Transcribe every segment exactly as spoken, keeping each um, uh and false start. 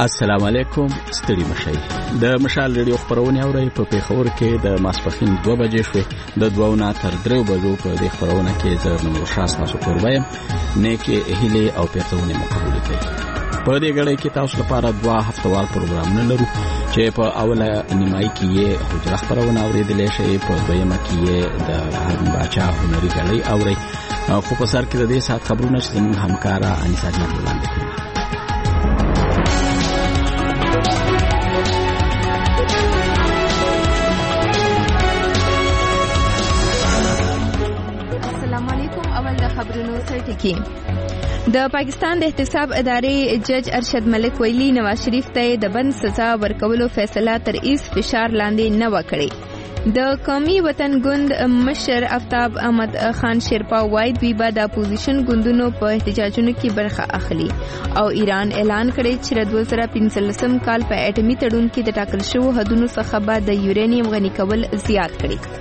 السلام علیکم، ستړي مشئ. د مشال ریډیو خبرونه اورئ په پیښور کې د ماسپښین دوه بجې شوې. د دوه نه تر درې بجو په دې خبرونه کې زه نور شاس تاسو کوروایم نیکه هیله او پیغامونه مقبول کړئ. په دې غړي کې تاسو لپاره دوه هفتوال پروګرامونه لرو چې په اوله نیمای کې یې حجره خبرونه اوریدلې شي، په دویمه کې یې د هارون باچا هنري غړي اوري، خو په سر کې د دې سات خبرونه چې زموږ همکارا انیسا جان وړاندې کوي. د پاکستان د احتساب ادارې جج ارشد ملک ویلي نواز شریف ته د بند سزا ورکولو فیصله تر ایس فشار لاندې نه وکړي. د قومي وطن ګوند مشر آفتاب احمد خان شیرپا وایي دوی به د اپوزیشن ګوندونو په احتجاجونو کې برخه اخلي او ایران اعلان کړی چې د دوه زره پنځلسم کال په اټومي تړون کې د ټاکل شوو حدونو څخه به د یورانیم غني کول زیات کړي.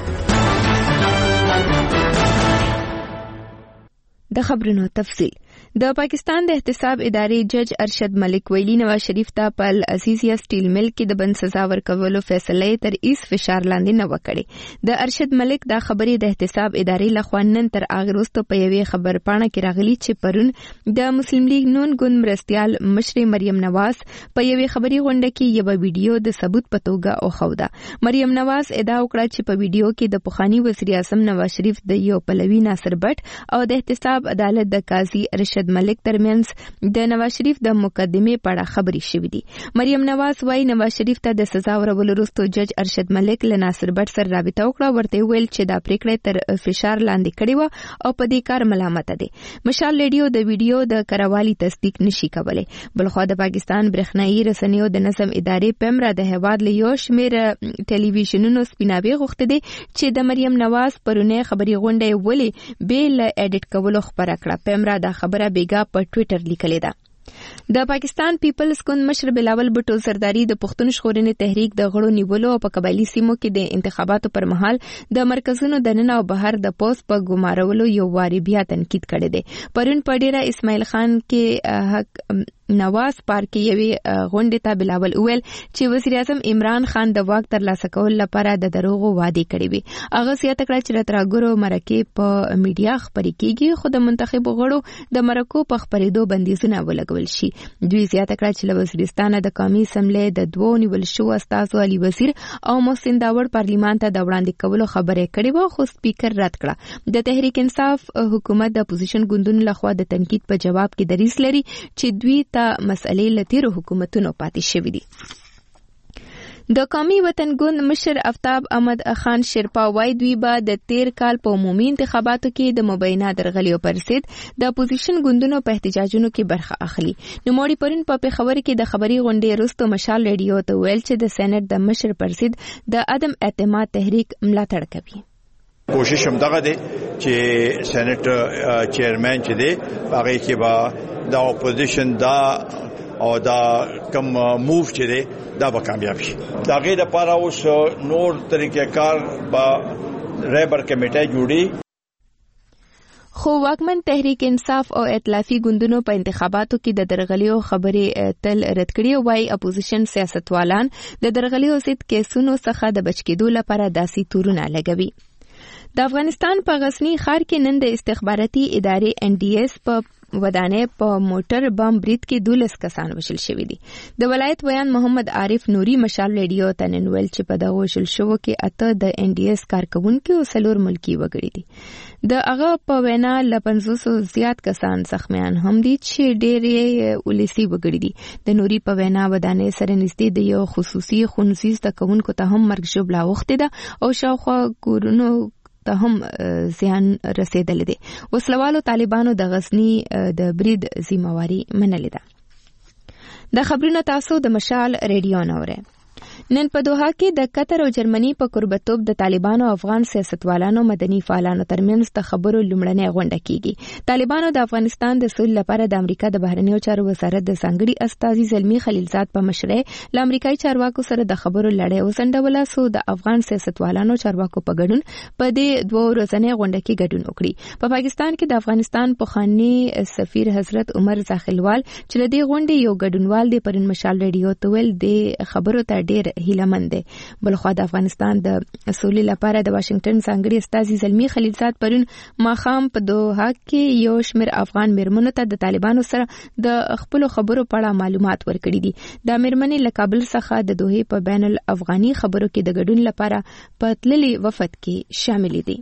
د خبرونو تفصیل. د پاکستان د احتساب ادارې جج ارشد ملک ویلي نواز شریف ته په العزیزیه سټیل مل کې د بند سزا ورکولو فیصله تر ایس فشار لاندې نه وکړي. د ارشد ملک دا خبرې د احتساب ادارې لخوا نن تر هغه وروسته په یوې خبرپاڼه کې راغلي چې پرون د مسلم لیگ نون ګوند مرستیال مشر مریم نواز په یوې خبري غونډه کې یو ویډیو د ثبوت په توګه اوښوده. مریم نواز ادعا وکړه چې په ویډیو کې د پخوانی وزیر اعظم نواز شریف د یو پلوي ناصر بټ او د احتساب عدالت د قاضي ارشد ملک ترمنځ د نواز شریف د مقدمې په اړه خبرې شوې دي. مریم نواز وايي نواز شریف ته د سزا ورکولو وروسته جج ارشد ملک له ناصر بټ سره رابطه وکړه، ورته ویل چې دا پریکړه تر فشار لاندې کړې و او په دې کار ملامت دي. مشال ریډیو د ویډیو د کراوالي تصدیق نشي کولای. بلخو د پاکستان برېښنايي رسنیو د نظم ادارې پیمرا د هواد له یو شمېر ټلویزیونونو سپیناوي غوښته دي چې د مریم نواز پرونه خبري غونډه ولې بیل اډیټ کولو خبره کړه. پیمرا دا خبره بیګا په ټوئیټر لیکلې ده. د پاکستان پیپلز ګوند مشر بلاول بټو زرداری د پښتون ژغورنې تحریک د غړو نیولو او په قبایلی سیمو کې د انتخاباتو پر مهال د مرکزونو د نن او بهر د پوس په ګمارولو یو واری بیا تنقید کړی دی. پرون په ډیره اسماعیل خان کې حق نواز پارک یوې غونډې ته بلاول ویل چې وزیر اعظم عمران خان د واک ترلاسه کولو لپاره د دروغو وعده کړې وي. هغه زیاته کړه چې راتراګرو مرکې په میډیا خبرې کیږي خو د منتخب غړو د مرکو په خبرېدو بندیزونه ولګول شي. دوی زیاته کړه چې له وزیرستانه د قومي اسمبلی د دوو نیول شو استازو علي وزیر او محسن داوړ پارلیمان ته د وړاندې کولو خبرې کړې وه خو سپیکر رد کړه. د تحریک انصاف حکومت د اپوزیشن ګوندونو لخوا د تنقید په جواب کې دریځ لري چې دوی مسئلې لتیرو حکومتونو پاتې شوې دي. د قومي وطن ګوند مشر آفتاب احمد خان شیرپا وایي دوی به د تیر کال په عمومي انتخاباتو کې د مبینه درغلیو پر ضد د اپوزیشن ګوندونو په احتجاجونو کې برخه اخلي. نوموړي پرون په پیښور کې د خبري غونډې وروسته مشال ریډیو ته ویل چې د سېنات د مشر پر ضد د عدم اعتماد تحریک ملاتړ کوي. کوشش هم دغه دی چې سېنات چیرمن چې دی هغه کې با دا اپوزیشن دا او دا کم موو چې دی دا به کامیاب شي. دا غي د پاره اوس نور طریقې کار با ریبر کمیټه جوړي. خو واکمن تحریک انصاف او ائتلافي ګوندونو په انتخاباتو کې د درغلیو خبرې تل رد کړې وای. اپوزیشن سیاستوالان د درغلیو ضد کیسونو څخه د بچ کېدو لپاره داسې تورونه لګوي. د افغانستان په غزنی ښار کې نن د استخباراتي ادارې ان ډي اس په ودانې په موټر بم برید کې دولس کسان وشل شوي دي. د ولایت ویان محمد عارف نوري مشال ریډیو ته نن ویل چې په دغه وشل شوو کې اته د ان ډي اس کارکونکي او څلور ملکی وګړي دي. د هغه په وینا له پنځوسو زیات کسان زخمیان هم دي چې ډېر ولسی وګړي دي. د نوري په وینا ودانې سره نږدې د یو خصوصي ښوونځي زده کوونکو ته هم مرګ ژوبله اوښتې ده او شاوخوا کورونو ته هم زیان رسیدلی دی. وسلوالو طالبانو د غزنی د برید ذمہواری منلې ده. د خبرونو تاسو د مشال ریډیو نوره. نن په دوحه کې د قطر او جرمني په قربتوب د طالبانو او افغان سیاستوالانو مدني فعالانو ترمنځ د خبرو لومړنۍ غونډه کیږي. طالبانو د افغانستان د سولې لپاره د امریکا د بهرنیو چارو وزارت د ځانګړي استازي زلمی خلیلزاد په مشرۍ له امریکایي چارواکو سره د خبرو لړۍ وسنډوله، سو د افغان سیاستوالانو چارواکو په ګډون په دې دوه ورځنۍ غونډه کې ګډون وکړي. په پاکستان کې د افغانستان پخوانی سفیر حضرت عمر زاخلوال چې د دې غونډې یو ګډونوال دی پرن مشال ریډیو ته ویل د خبرو ته ډیر هیلهمند دی. بلخوا د افغانستان د سولې لپاره د واشنگټن ځانګړي استازي زلمی خلیلزاد پرون ماښام په دوحه کې یو شمېر افغان میرمنو ته د طالبانو سره د خپلو خبرو په اړه معلومات ورکړي دي. د میرمنې له کابل څخه د دوحې په بین الافغاني خبرو کې د ګډون لپاره په تللي وفد کې شامل دي.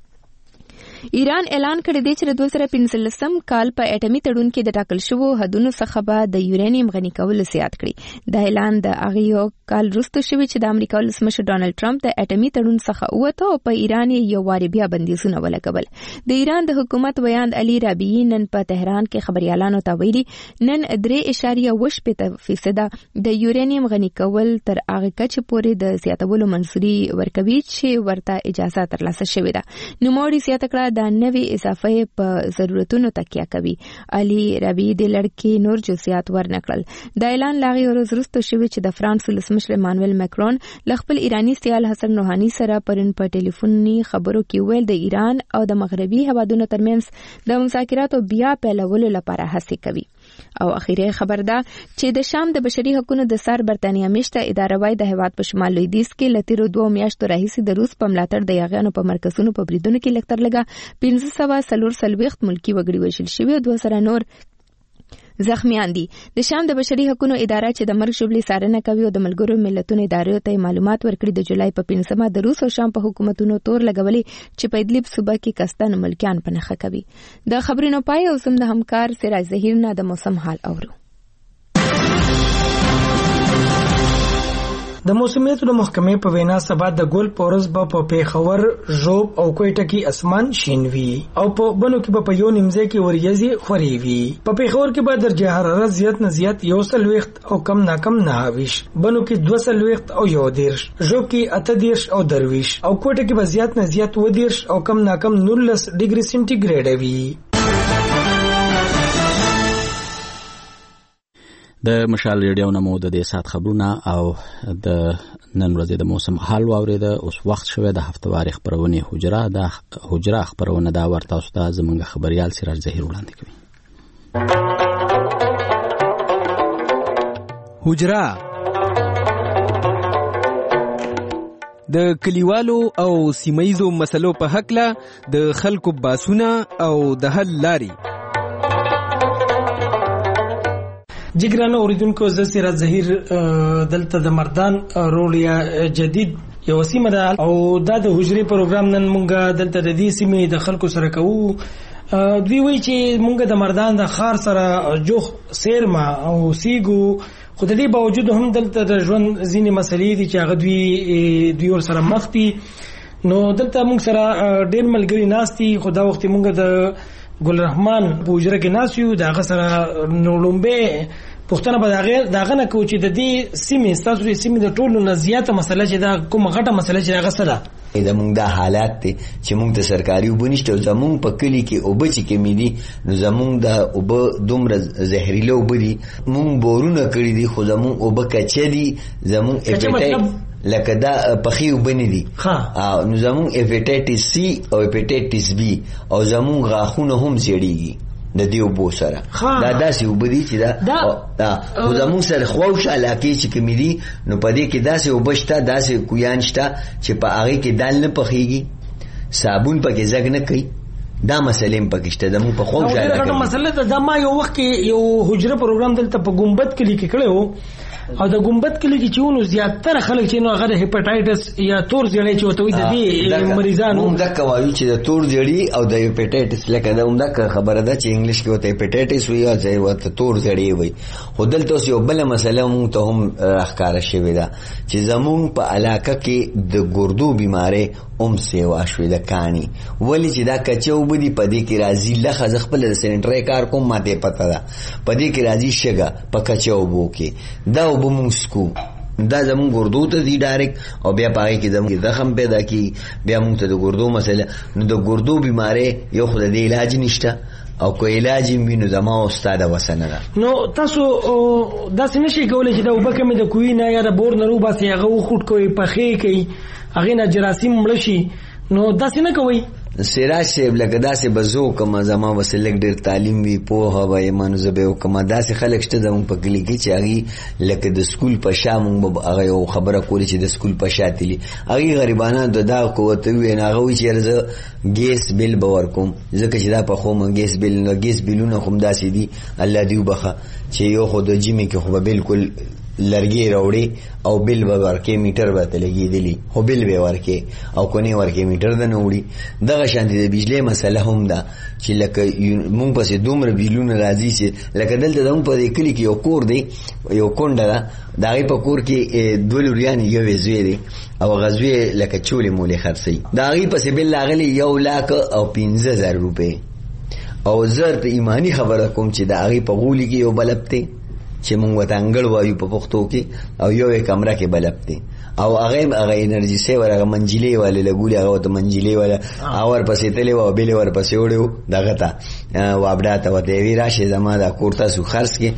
ایران اعلان کړی دی چې د دوه زره پنځلسم کال په اټومي تړون کې د ټاکل شوو حدونو څخه به د یورانیم غني کول زیات کړي. دا اعلان د هغه یو کال وروسته شوی چې د امریکا ولسمشر ډانلډ ټرمپ د اټومي تړون څخه ووته او په ایران یو واري بیا بندیزونه ولګول. د ایران د حکومت ویاند علي رابعي نن په تهران کې خبريالانو ته ویلي نن درې اشاریه اووه شپېته فیصده د یورانیم غني کول تر هغه کچې پورې د زیاتولو منځوري ورکوي چې ورته اجازه ترلاسه شوې ده. نوموړي زیاته کړه دا نوې اضافه په ضرورتونو تکیه کوي. علي ربیعي د لړکې نور جزئیات ورنکړل. دا اعلان لاغي ورځ وروسته شوی چې د فرانس ولسمشر مانویل ماکرون له خپل ایرانی سیال حسن روحاني سره پرون په ټلیفوني خبرو کې ویل د ایران او د مغربي هیوادونو ترمنځ د مذاکراتو بیا پیلولو لپاره هڅې کوي. او اخیری خبر ده چې د شام د بشري حقوقو د سر برتانیا میشته اداره وای د هیواد په شمال لویدیځ کې لتیرو دوه میاشتو راهیسې د روس په ملاتړ د یاغیانو په مرکزونو په بریدونو کې لکتر لګا پنځه سوه څلور څلوېښت ملکي وګړي وژل شوي او دوه سره نور زخمیان دي. د شام د بشري حقوقو اداره چې د مرګ ژوبلې څارنه کوي او د ملګرو ملتونو ادارې ته معلومات ورکړي د جولای په پنځمه د روس او شام په حکومتونو تور لګولې چې په ادلب صوبه کې کستان ملکیان په نښه کوي. د خبرونو پای او زم د همکار سراج ظهیر نه د موسم حال اورو. د موسمیاتو د محکمې په وینا سبا د ګل پورز به په پیښور، ژوب او کوټه کې اسمان شین وي او په بنو کې به په یو نیمځای کې وریځي خوري وي. په پیښور کې به درجه حرارت زیات نه زیات یو سلويخت او کم نه کم نه ویش، بنو کې دوه سلويخت او یو دیرش، ژوب کې اته دیرش او درویش او کوټه کې به زیات نه زیات و دیرش او کم نه کم نولس ډیګري سنټیګریډ وي. د مشال ریډیو نمو د دې سات خبرونه او د نن ورځې د موسم حال واوریده. اوس وخت شوه د هفتواري خبرونه حجره د حجره خبرونه دا ورته اوس د زمونږ خبريال سراج ظهیر وړاندې کوي. حجره د کلیوالو او سیمایزو مسلو په حق له د خلکو باسونه او د حل لاري. جګرانه اوریدونکو زه سراج ظهیر دلته د مردان رولیا جدید یو سیمه ده او دا د حجرې پروګرام نن مونږه دلته د دې سیمې د خلکو سره کوو. دوی وایي چې مونږ د مردان د خار سره جوخ سیرما او سیګو، خو د دې باوجود هم دلته د ژوند ځینې مسلې دي چې هغه دوی دوی ور سره مخ دي. نو دلته مونږ سره ډېر ملګري ناست دي، خو دا وخت مونږ د ګل رحمان بوجره کې ناسیو دا غسر نولمبه پښتنه به داغه داغه نه کوي چې د دې سیمې ستاسو د سیمې د ټولو نه زیاته مسله چې دا کومه غټه مسله چې هغه سره دا مونږ د حالات ته چې مونږ ته سرکاري وبنيشته زمونږ په کلی کې او بچی کې مې دي نو زمونږ د او به دومره زهريله وبدي مونږ بورونه کړی دي خو زمونږ او به کچلي زمونږ اپیټایټ لکه دا پخې وبني دي ها نو زمونږ اپیټایټس سی او اپیټایټس بی او زمونږ غاخونه هم زیړيږي د دیو بو سره دا داسې وبدي چې دا دا خو زمونږ سره خوښ علاقه چې کمی دي نو پدې کې داسې وبشتا داسې کویانشتا چې په هغه کې دال نه پخېږي، صابون پکې زګ نه کوي. دا مسلې په کېشته د مو په خوښ علاقه دا مسله دا ما یو وخت کې یو حجره پروګرام دلته په ګمبد کې لیکل کړو او د ګمبد کې لګي چې ونو زیاتره خلک چې نو هغه د هپاتایټس یا تور زړی چې وته وي د دې مریضانو موږ دا کوي چې د تور زړی او د هپاتایټس لکه دا عمده خبره ده چې انګلیش کې وته هپاتایټس وي او ځای وته تور زړی وي. خو دلته یو بل مسله موږ ته هم راخاره شوې ده چې زموږ په علاقه کې د ګردو بیماری اوم سیوا شوې ده کانی ولی چې دا کچو بدی پدې کې راځي لخه ز خپل سینټری کار کوم ماته پته ده پدې کې راځي شګه په کچو بو کې دا وبمسکو دا زمون ګردو ته دی ډایرکټ او بیا پای کې زمون زخم پیدا کی بیا موږ ته د ګردو مسله. نو د ګردو بیماری یو خو د علاج نشته او کو علاج وینو زما استاد وسنه ده. نو تاسو دا څنګه شي کولای چې دا وبکه مې د کوی نه یا د بور نه روبا سي هغه خټ کوي پخې کوي هغه نه جراثیم مړ شي نو دا څنګه کوي؟ سراج صاحب لکه داسې بزو کما زما وسلک ډیر تعلیم وی پوهه وای مانو زبه او کما داسې خلک شته زمون په کلی کې چې هغه لکه د سکول په شامون به هغه یو خبره کولی چې د سکول په شاتلی هغه غریبانه د دا قوت وی نه هغه چې رزه ګیس بل باور کوم ځکه چې دا په خو من ګیس بل نو ګیس بلونه کوم داسې دي الله دی وبخه چې یو خو د جمی کې خو بالکل لرګي راوړي او بل به ورکه میټر به تلګیدلی هو بل به ورکه او کني ورکه میټر د نوړي دغه شانتي د بجلی مسله هم ده چې لکه مونږ پسې دومره بیلونه راځي چې لکه دلته دمو په کلی کې یو کور دی یو کونډه ده دغه په کور کې دولوریان یو وزوی دی او غزوی لکه چولې مولې خرڅي دغه پسې بل لاغلی یو لاک او پنځه زره روپے او زر ته ایمانی خبره کوم چې دغه په غولي کې یو بلبته چې مونږ وته انګړ وایو په پښتو کې او یو کمره کې بلب دی او هغه هغه انرژي سي ورغه منجلې والے لګولې هغه ته منجلې والا اور پسې تلې و بیل ور پسې وړو دغه ته وابډا ته وته وی راشه زما دا کوړتا سو خرڅ کې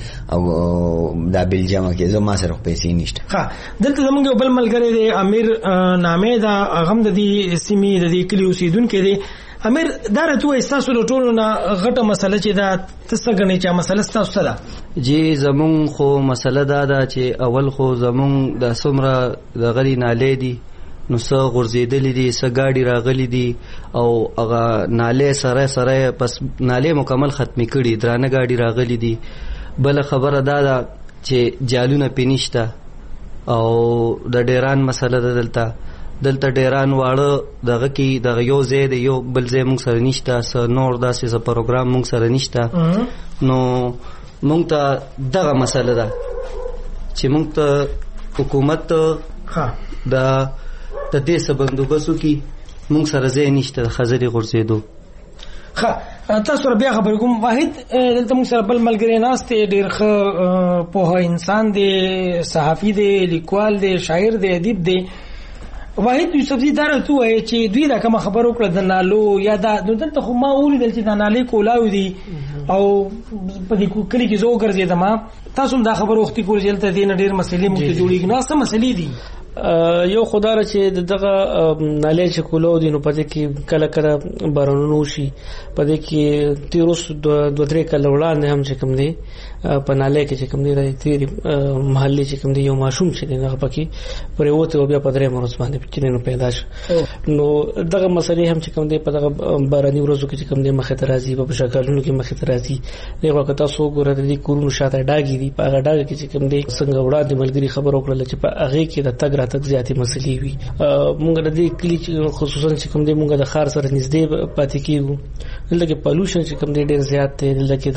او دا بل جمع کې زما سره پیسې نشته. ها دلته زمونږ بل ملګری دی امیر نامې دا غم د دې سیمې د دې کلی اوسیدونکو دی. امیر دا راته احساس له ټولو نه غټه مسله چې دا تاسو غنی چې مسله تاسو سره جی زمون خو مسله دا ده چې اول خو زمون د سمره د غری نالې دي نو څه غورځېدلې دي څه گاډي راغلي دي او هغه نالې سره سره پس نالې مکمل ختمي کړي درانه گاډي راغلي دي. بل خبره دا ده چې جالونه پینشته او د ډیران مسله ده دلته دلته ډیران واړه دغه کې دغه یو ځای دی یو بل ځای مونږ سره نشته څه نور داسې څه پروګرام مونږ سره نشته نو مونږ ته دغه مسله ده چې مونږ ته حکومت د د دې څه بندوبست وکړي مونږ سره ځای نشته د خزرې غورځېدو. ښه تاسو سره بیا خبرې کوم. واحد دلته مونږ سره بل ملګری ناست دی ډېر ښه پوهه انسان دی صحافي دی لیکوال دی شاعر دی ادیب دی. واحد یوسفزي دا راته وایي چې دوی دا کوم خبر وکړه د نالو یا دا دلته خو ما ولیدل چې د نالې کولاو دي او په دې کلی کې زه وګرځېدم تاسو دا خبر وختي کول چې دلته دې نه ډېر مسلې مو ته جوړېږي نو څه مسلې دي؟ یو خدای چې دغه نالې چې کولو دي نو پدې کې کله کله بارانونو شي پدې کې تیروس دوه درې کله وړاندې هم چې کوم دي په نالې کې چې کوم دي راځي تیری محلي چې کوم دي یو ماشوم چې نه پکې پرې وته او بیا په درې مرز باندې چې نو پیدا شو نو دغه مسلې هم چې کوم دي په دغه باراني ورځو کې چې کوم دي مخه ته راځي په شکلونو کې مخه ته راځي دغه وخت تاسو ګورئ د کورونو شاته ډاګي دي په هغه ډاګ کې چې کوم دي څنګه وړاندې ملګری خبر وکړل چې په هغه کې د تګ راتګ زیاتې مسلې وي. مونږ د دې کلی خصوصا چې کوم دي مونږ د ښار سره نږدې پاتې کیږو دلته کې پالوشن چې کوم دي ډېر زیات دی دلته کې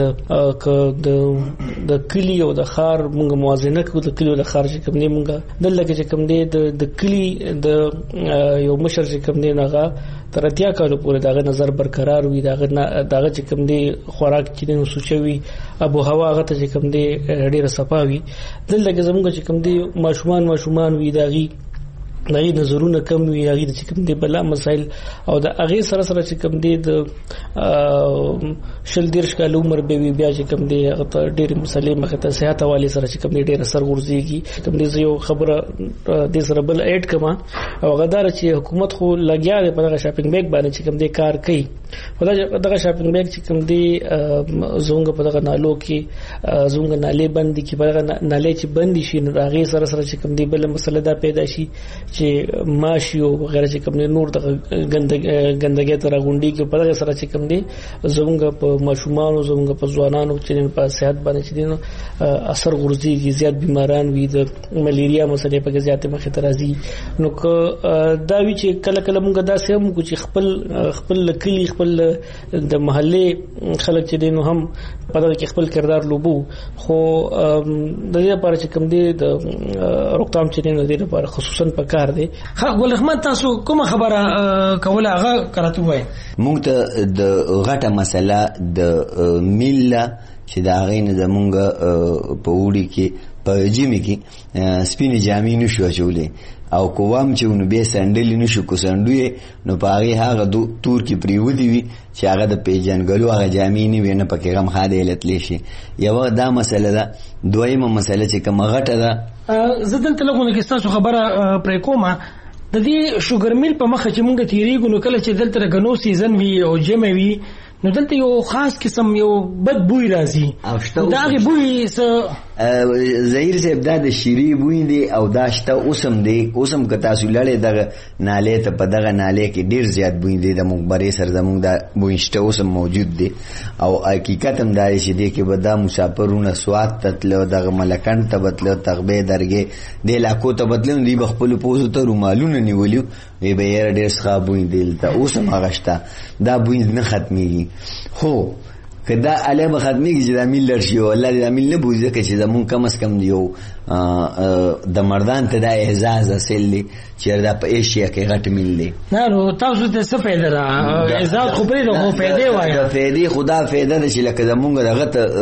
د د کلی او د ښار مونږ موازنه کوو د کلی او د ښار چې کوم دي مونږ دلته کې چې کوم دي د کلی د یو مشر چې کوم دي هغه تر اتیا کالو پورې دغه نظر برقرار وي دغه دغه چې کوم دي خوراک چې نو سوچوي ابو هوا هغه ته چې کوم دي ډېر صفاوي دلته کې زموږ چې کوم دي ماشومان ماشومان وي دغه دغه نظرونه کم وي هغه چې کوم دي بلا مسائل او د هغه سره سره چې کوم دي د شل دیرش کال عمر به وي بیا چې کوم دي هغه ډېر مسلې مخه ته صحت حواله سره چې کوم دي ډېر اثر ورزيږي کوم دي یو خبره د سره بل اډ کما او غدار چې حکومت خو لګیا دی په دغه شاپینګ بیگ باندې چې کوم دي کار کوي په دغه شاپینګ بیگ چې کوم دي زونګ په دغه نالو کې زونګ نالې بندي کې په دغه نالې چې بندي شي نو هغه سره سره چې کوم دي بل مسله دا پیدا شي چې ماشي او وغیرہ چې کوم نور د ګندګي تر غونډي کې په دغه سره چې کوم دي زموږ په ماشومان او زموږ په ځوانانو چې په صحت باندې چې دي اثر ورځي زیات بیماران وي د ملیریا مسلې په زیات مخه ته راځي نو دا وی چې کله کله موږ دا سم کو چې خپل خپل کلی خپل د محلي خلک چې دي نو هم په دغه کې خپل کردار لوبو خو د دې لپاره چې کوم دي د روغتام چې دي د دې لپاره خصوصا په کار دی. ها ګل رحمت تاسو کوم خبره کوله هغه کراتو وای موږ ته د غټه مسله د میله چې دا غین زمونږ په وړي کې په جیمی کې سپینې جامې نشو اچولې او کوم چې نو به سندل نشو کو سندوي نو پاره هغه تور کې پریودي وي چې هغه د پیجنګلو هغه جامې نه وینه پکې غم خاله لتلی شي. یو دا مسله ده. دویمه مسله چې کوم غټه ده زه دلته لګونه کې تاسو خبره پرې کومه د دې شوګر میل په مخه چې مونږ تیریږو نو کله چې دلته غنو سیزن وي او جمع وي نو دلته یو خاص قسم یو بد بوی راځي. دا غي بوی څه زهیر صاحب دا د شيري بوی دی او دا شته اوسم دی. اوسم که تاسو لړې دغه نالې ته په دغه نالې کې ډیر زیات بوی دی د مخبري سر زموږ دا بوی شته اوسم موجود دی او حقیقت هم دا شي دی کې به دا مسافرونه سوات تتلو دغه ملکان ته بتلو تغبه درګه د علاقو ته بتلو دی بخپل پوزو ته رومالونه نیولیو وی به یې ډیر ښه بوی دی ته اوسم هغه شته دا بوی نه ختميږي. خو کدا علی به ختميږي چې د میل لرشي او الله دې میل نه بوزي چې زمون کم اس کم دیو د مردان ته د اعزاز اصلي چې دا په ایشیا کې غټ میل دی. نه نو تاسو ته څه فائدہ را اعزاز خو پرې د خو فائدې وایي د فائدې خدا فائدہ ده چې لکه زمونږ دغه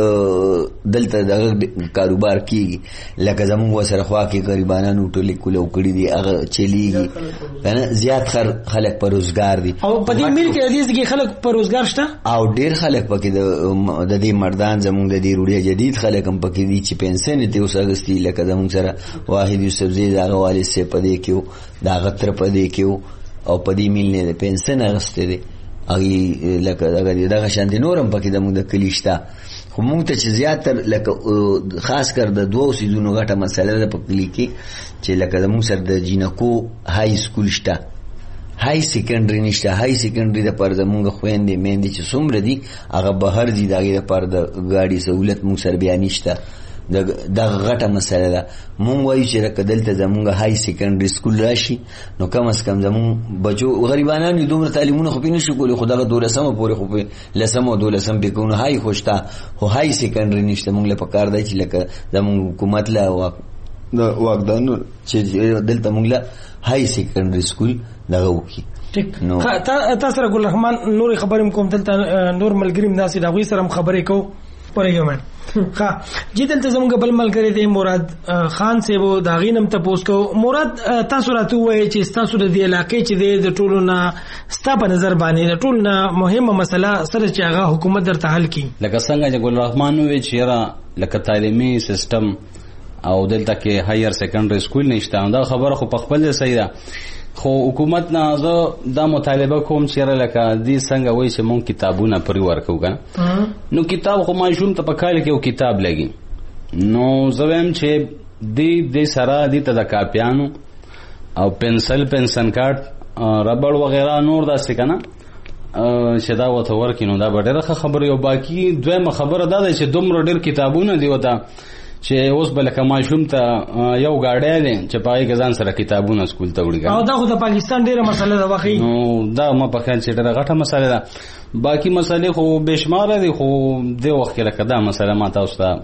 دلته د کاروبار کیږي لکه زمونږ وسره خوا کې غریبانو ټولې کولو کړی دي هغه چلیږي کنه زیات خلک پر روزګار دي او په دې میل کې د دې خلک پر روزګار شته او ډیر خلک پکې د دې مردان زمونږ د دې روړي جدید خلک هم پکې دي چې پنسن ته اوسګستی لکه زمونږ سره واحد یوسف زید هغه والي سه پدې کېو دا غتر پدې کېو او پدې میل نه پنسن اغسته دي اغي لکه دغه دغه شان دي نورم پکې زمونږ د کلیشتا. خو مونږ ته چې زیاتر لکه خاص کر د دوه سیزونو غټه مسله ده په کلی کې چې لکه زمونږ سره د جینکو های سکول شته های سیکنډری نشته. های سیکنډری د پر زمونږ خويندې میندې چې څومره دي هغه بهر دي دغه پر د ګاډي سہولت مونږ سره بیا نشته. د غټه مسله ده. مونږ وایو چې لکه دلته زمونږ های سیکنډری سکول راشي نو کم از کم زمونږ بچو غریبانو دومره تعلیمونه خو پینې شو کولی خو دغه دولسمه پورې خو په لسمه او دولسم په کوونه های خوشته خو های سیکنډری نشته. مونږ له پکار دی چې لکه زمونږ حکومت له د واګدانو چې دلته مونږ له های سیکنډری سکول دغه وکي. نو تاسو سره ګل رحمان نور خبرم کوم دلته نور ملګریم ناسي دا غوي سره خبرې کو پرېږم. ها جدل ته زموږ بل ملګری دی مراد خان سیبو دا غینم ته پوس کو. مراد تاسو راته وایي چې تاسو د دې علاقې چې د ټولو نه ستا په نظر باندې د ټولو نه مهمه مسله سره چې هغه حکومت درته حل کړي لکه څنګه چې ګل رحمان وایي چې را لکه تعلیمي سیستم او دلته کې هایر سیکنډری سکول نشته. دا خبره خو په خپل صحیح ده خو حکومت نه زه دا مطالبه کوم چې لکه دې څنګه وایي چې مونږ کتابونه پرې ورکو کنه نو کتاب خو ماشوم ته په کال کې یو کتاب لګي نو زه وایم چې دې دې سره دې ته د کاپیانو او پنسل پنسن کارت ربړ وغیرہ نور داسې کنه چې دا وته ورکینو دا ډېره خبره. یو باقی دویمه خبره دا ده چې دومره ډېر کتابونه دی وته چې اوس بل کما شوم ته یو گاډی دی چې پای غزان سره کتابونه سکول ته وړي او دا خو د پاکستان ډیره مسله ده واقعي نو دا ما په خیال چې ډیره غټه مسله ده. باقی مسلې خو بشمار دي خو د وخت کې لکه دا مسله ما تاسو ته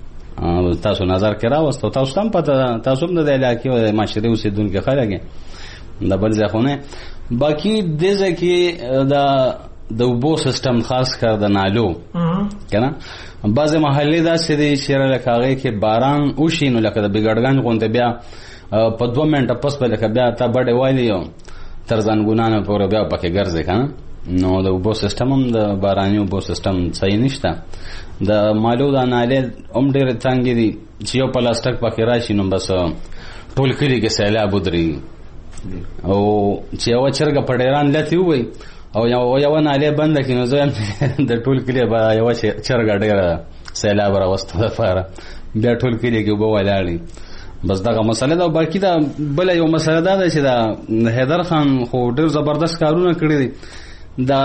تاسو نظر کې راوستو تاسو هم پته تاسو هم د علاقې او د معاشري اوسیدونکو خلک دا بل ځخونه. باقی د ځکه دا د وبو سیستم خاص کر د نالو کنه بعض محلې دا سړي شهر لکاږي کې باران وشي نو لکه د بګړګان غونډه بیا په دوه منټه پس په لکه بیا تا بډې وایي یو ترځان ګونانه پورې بیا پکې ګرځي کنه نو د وبو سیستم هم د باراني وبو سیستم صحیح نشته. د مالو د نالې هم ډېر څنګه دي چې یو پلاستیک پکې راشي نو بس ټول کلی کې سیلاب ودري او چې یو چرګ په ډیران لته وي او یو یو نالې بند کینو زه د ټول کلی به یو چرګ ډیر سیلاب راوستو لپاره بیا ټول کلی کې وبو ولاړی بس دغه مسله دا. باقی دا بل یو مسله دا چې دا حیدر خان خو ډیر زبردست کارونه کړی دي دا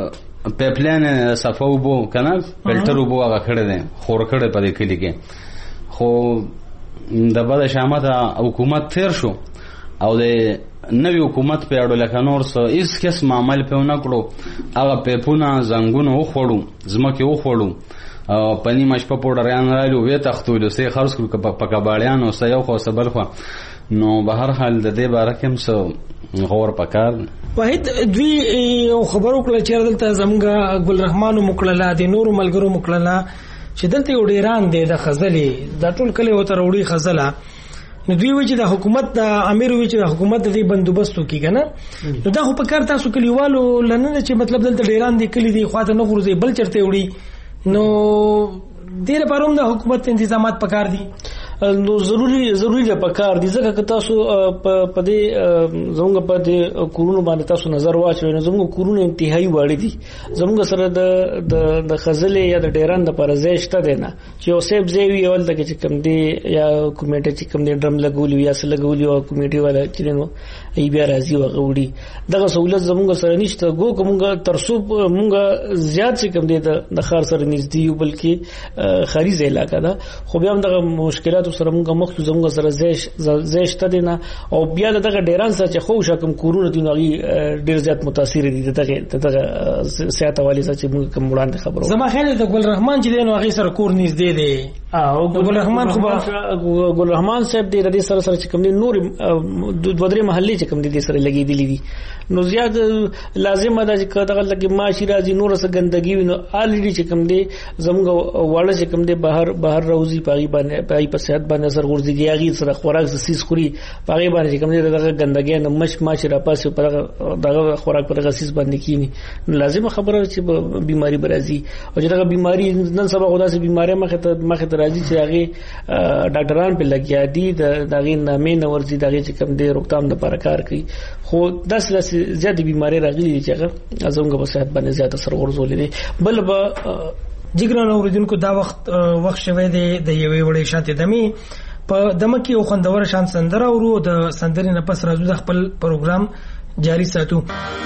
پیپلاین صفو بو کنه فلټر وبو هغه کړی دي خور کړی په دې کلی کې خو د بده شامت حکومت تیر شو او د نوی حکومت په اړه لکه نور څه هیڅ قسم عمل په نه کړو هغه پیپونه زنګونه وخوړو زمکه وخوړو پنی مش په پوډریان رالو وې تختولو سه خرڅ کړو په کباړیان او سه یو خو سبل خو نو به هر حال د دې باره کوم څه غور پکار. واحد دوی خبرو کړل چې دلته زمونږ ګل رحمان مکړه د نور ملګرو مکړه چې دلته یو ډیران دی د خزلې دا ټول کله وته وروړي خزله نو دوی وی چې د حکومت د امیر وی چې د حکومت د بندوبست وکړي کنه نو دا خو په کار تاسو کلیوالو لنه چې مطلب دلته ډیران دی کلی دی خواته نه غورځي بل چرته وړي نو ډیر پروم د حکومت انتظامات پکار دي نو ضروری ضروری ده پکار دي ځکه که تاسو په دې زموږ په دې کورونو باندې تاسو نظر واچوئ نو زموږ کورونو انتهایی واړه دي زموږ سره د د خزلې یا د ډیران د پر ځای شته دی نه چې یو سیب ځای وي اول دغه چې کم دی یا کمیټه چې کم دی ډرم لګولي یا څه لګولي او کمیټه والا چې نو ای بیا راځي وغوړي دغه سہولت زموږ سره نشته ګو کومه ترسوب مونږه زیات چې کم دی د خار سره نږدې یو بلکې خارجي علاقہ ده خو بیا هم دغه مشکلات سره موږ مخکې زموږ سره زیش زیشته دي نه او بیا دغه ډیران سره چې خو شکم کورونه دي نو ډیر زیات متاثر دي دغه دغه سیاست والی چې موږ کوم وړاندې خبرو زما خیال د ګل رحمان چې دی نو هغه سره کور نږدې دی او ګل رحمان خو ګل رحمان صاحب دی د سره سره چې کوم دي نور دوه درې محلي چې کوم دي سره لګي دي دي نو زیات لازم ده چې دغه لګي ماشي راځي نور سره ګندګي وینو الریډي چې کوم دي زموږ واړه چې کوم دي بهر بهر روزي پاغي باندې پای په صحت باندې اثر ورځي هغه سره خوراک سیس خوري پاغي باندې کوم دي دغه ګندګي نه مش ماشي را پاسه په دغه خوراک پر دغه سیس باندې کینی لازم خبره چې بیماری برازي او چې دغه بیماری نن سبا خدا سي بیماری مخه ته مخه ته راځي چې هغه ډاکټران په لګیا دي دغه نامې نه ورځي دغه چې کوم دي روکتام د پر کار کوي خو داس داس زیات بیماری راغلي چې هغه ازمګه په صحت باندې زیات اثر ورزولې دي بل به جګران اوریدونکو دا وخت وخت شوه دی د یوې وړې شانتي دمي په دمکه او خوندور شان سندره ورو د سندرې نه پس راځو د خپل پروګرام جاری ساتو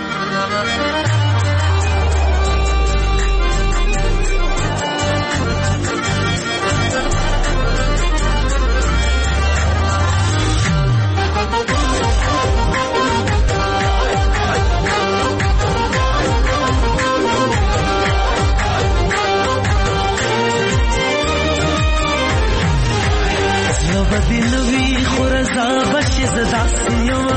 بدلوي خورزا بشي زدا سيما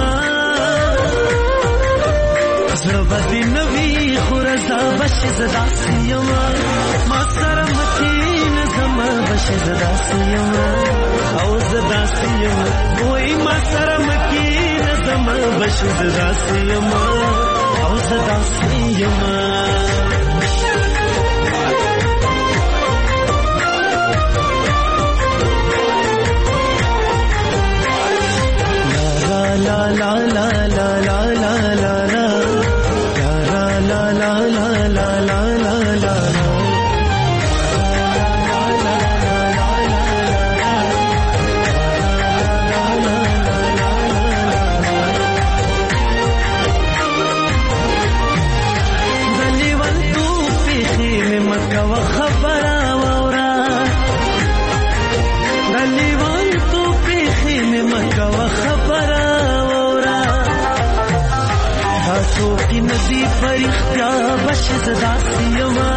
زړه بدلوي خورزا بشي زدا سيما ما سره متين زما بشي زدا سيما او زدا سيما وای ما سره متين زما بشي زدا سيما او زدا سيما la la la la la la la la la la la la la la la la دلی ول تو پیخي مې مکه خبره وورا دلی ول تو پیخي مې مکه خبره تو کی ندی پر اختیار بش زدا سیما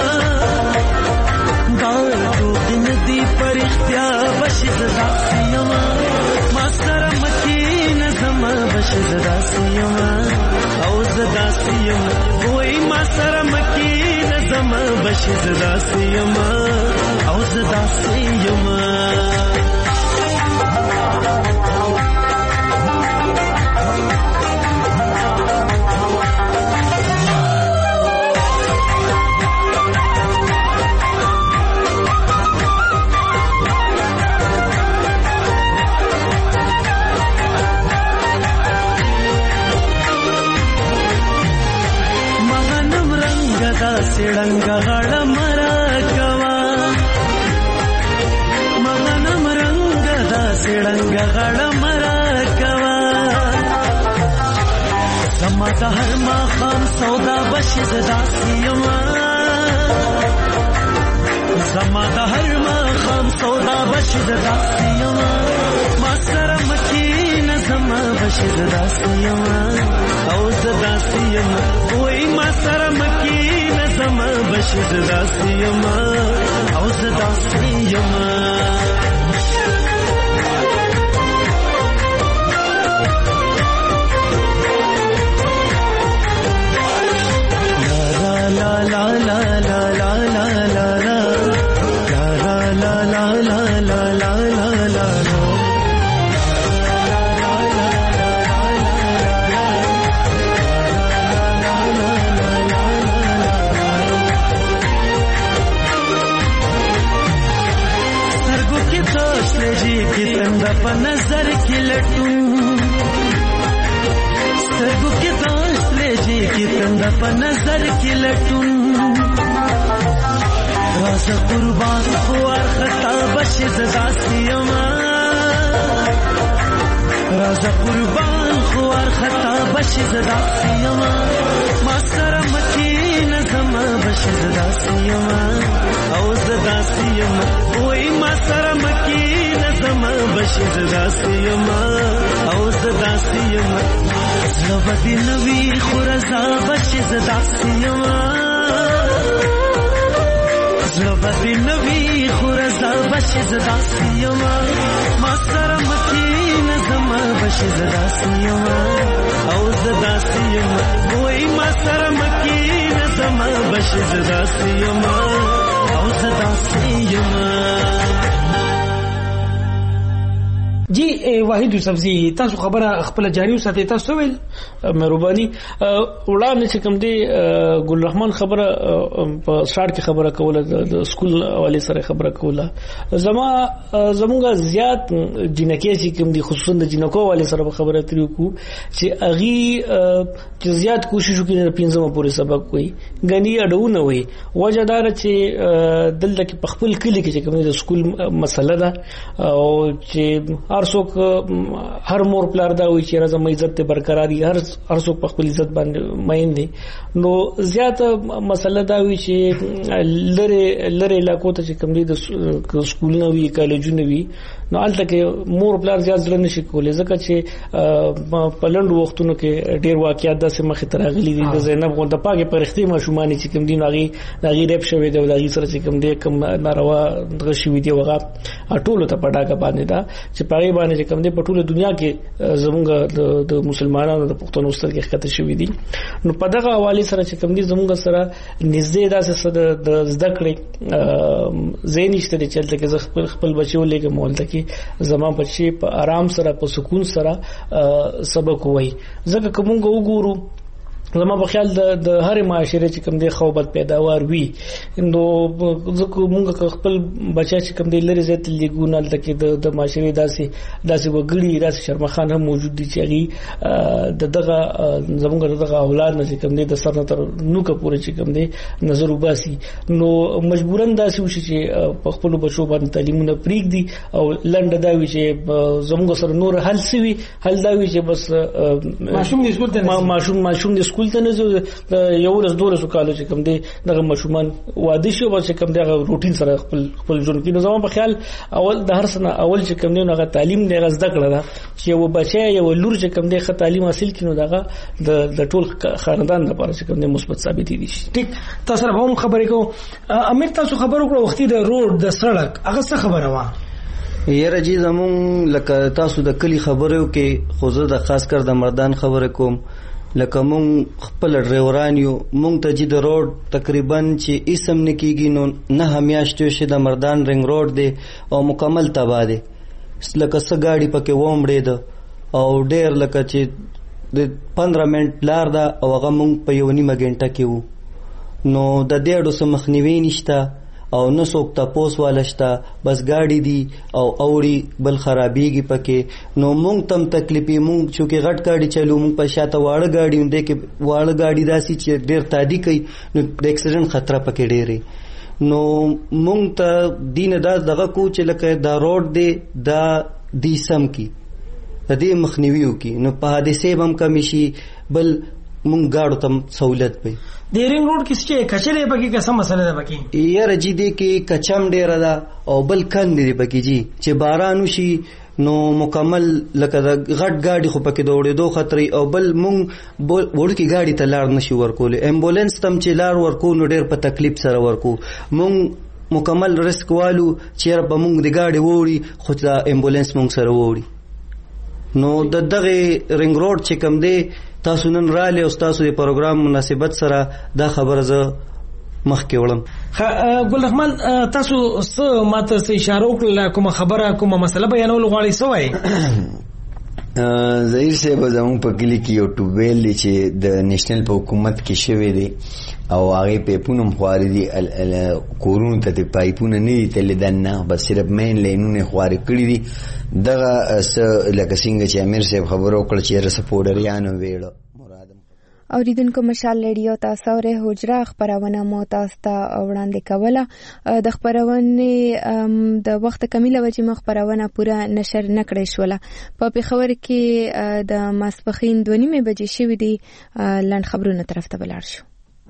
دار تو کی ندی پر اختیار بش زدا سیما ما سره مکین زما بش زدا سیما او زدا سیما وای ما سره مکین زما بش زدا سیما او زدا سیما سړنګ غړ مرا کوا مغنم رنگ دا سړنګ غړ مرا کوا زما د هر ما خام سودا بش زدا سیما زما د هر ما خام سودا بش زدا سیما ما سره مکین زما بش زدا سیما او زدا سیما وای ما سره مکین زما بش زدا سیما او زدا سیما la la la la la la la la څنګه په نظر کې لټون راز قربان خو ارخطا بشي زداسیما راز قربان خو ارخطا بشي زداسیما ما سره مکین زما بشي زداسیما او زداسیما وای ما سره مکین زما بشي زداسیما او زداسیما زړه بدی نوی خو رضا بشي زداسیما زلبتی نوی خورزا بشی زداسیما ما سره مکین زما بشی زداسیما او زداسیما وای ما سره مکین زما بشی زداسیما او زداسیما. جی واحد سبزی تاسو خبره خپل جاری وساتئ. تاسو ویل مهرباني وړاندې چې کوم دی ګل رحمان خبره په شارټ کې خبره کوله د سکول حواله سره خبره کوله. زما زمونږه زیات جنکې چې کوم دی خصوصا د جنکو حواله سره خبره تریو کو چې اغي چې زیات کوشش وکړي پنځمه پورې سبق کوي غني اډونه وي وجدار چې دلته کې په خپل کلی کې چې کوم دی سکول مسله ده او چې هر څوک هر مور پلار دا وي چې راځم عزت ته برقراري هر هر څوک په خپل عزت باندې مین دي. نو زیات مسله دا وي چې لره لره علاقو ته چې کوم دي د سکول نه وي کالجونه وي نو الته کې مور پلار زیات ځل نشي کولای ځکه چې په لند وختونو کې ډیر واقعیات داسې مخې ته راغلي دي. د زینب غونډه پاګه پرختي ماشومان چې کوم دي ناغي ناغي ریپ شوی دی او داغي سره چې کوم دي کوم ناروا غشي دی وغه ټولو ته پټاګه باندې دا چې پاره باندې چې کوم دي په ټوله دنیا کې زمونږ د مسلمانانو د پښتنو سره کې ښکته شوی دي. نو په دغه حواله سره چې کوم دي زمونږ سره نږدې داسې د زده کړې زینشته چې چلته کې خپل خپل بچو لګه مول ته زما بچي په آرام سره په سکون سره سبق وای. ځکه کومګ وګورو زما په خیال د د هر معاشره چې کوم دی خوبت پیداوار وي نو ځکه موږ خپل بچا چې کوم دی لري زیات لګونال تکي د معاشره داسې داسې وګړي داسې شرمخان هم موجود دي چې د دغه زموږ دغه اولاد نه چې کوم دی د سر نه تر نو کا پورې چې کوم دی نظر وباسي نو مجبورن داسې وشي چې په خپل بچو باندې تعلیمونه پریک دي او لنډ دا وي چې زموږ سره نور حل سوي حل دا وي چې بس ماشوم دې سکول ته ماشوم ماشوم دې سکول ته نه یو ورځ دوه ورځې کالو چې کوم دی دغه ماشومان واده شي او چې کوم دغه روټین سره خپل خپل ژوند کې نو زموږ په خیال اول د هر سنه اول چې کوم دی هغه تعلیم نه غزده کړه دا چې یو بچی یو لور چې کوم دی ښه تعلیم حاصل کړي نو دغه د ټول خاندان لپاره چې کوم دی مثبت ثابت دي. ټیک تاسو سره هم خبرې کوم. امیر تاسو خبرو کړو وختي د روډ د سړک هغه څه خبره وه؟ یاره جی زمون لکه تاسو د کلی خبرو کې خو زه د خاص کر د مردان خبره کوم لکه مونږ خپل ډرایوران یو مونږ ته چې د روډ تقریبا چې اسم نکېږي نو نه همیاشتو شه د مردان رنګ روډ دی او مکمل تباہ دی لکه څه ګاډي پکې وومړې ده او ډېر لکه چې د پندرہ منټ لار ده او هغه مونږ په یو نیمه ګنټه کې وو نو د دې اډو څه مخنیوي نشته او نه څوک تپوس والشته بس ګاډي دي او اوري بل خرابېږي پکې نو مونږ تم تکلیفي مونږ چې غټ ګاډي چلو مونږ په شاته واړه ګاډي وندې کې واړه ګاډي داسي چې ډېر تادي کوي نو د اکسیډنټ خطر پکې ډېرې نو مونږ ته دین دا دغه کو چې لکه دا روډ دی دا دی سم کی د دې مخنیوي وکي نو په حادثه هم کم شي بل مونږ گاڑو تم سہولت پہ د رینګ روډ کې څه کچره پکې څه مسله ده پکې یاره جی دې کې کچم ډیر ده او بل کند دی پکې جی چې باران وشي نو مکمل لکه غټ گاډي خو پکې دوړې دو خطرې او بل مونږ وړ کې گاډي ته لار نشي ورکول امبولانس تم چې لار ورکو نو ډیر په تکلیف سره ورکو مونږ مکمل ریسک والو چې رب مونږ د گاډي ووري خو دا امبولانس مونږ سره ووري نو د دغه رینګ روډ چې کم دی تاسو نن رااله او تاسو د پروګرام مناسبت سره دا خبره زه مخکې وړم. ګل رحمان تاسو څه ماته څه اشاره وکړه کومه خبره کومه مسله بیانول غواړئ څه وایي؟ ظهیر صاحب زموږ په کلي کې یو ټوبویل دی چې د نیشنل په حکومت کې شوی دی او هغې پیپونه هم خوارې دي کورونو ته د پایپونه نه دي تللي دننه بس صرف مین لینونه خوارې کړي دي دغه څه لکه څنګه چې امیر صاحب خبره وکړه چې یاره څه پوډریانو ویړه اوریدونکو مشال ریډیو تاسو اورئ حجره خبرونه مو تاسو ته وړاندې کوله. د خبرونه د وخت کمیله وجې مخ خبرونه پوره نشر نکړې شوله. په پیښور کې د ماسپخین دوه نیمې بجې شوې دي. لنډ خبرونه طرف ته ولاړ شو.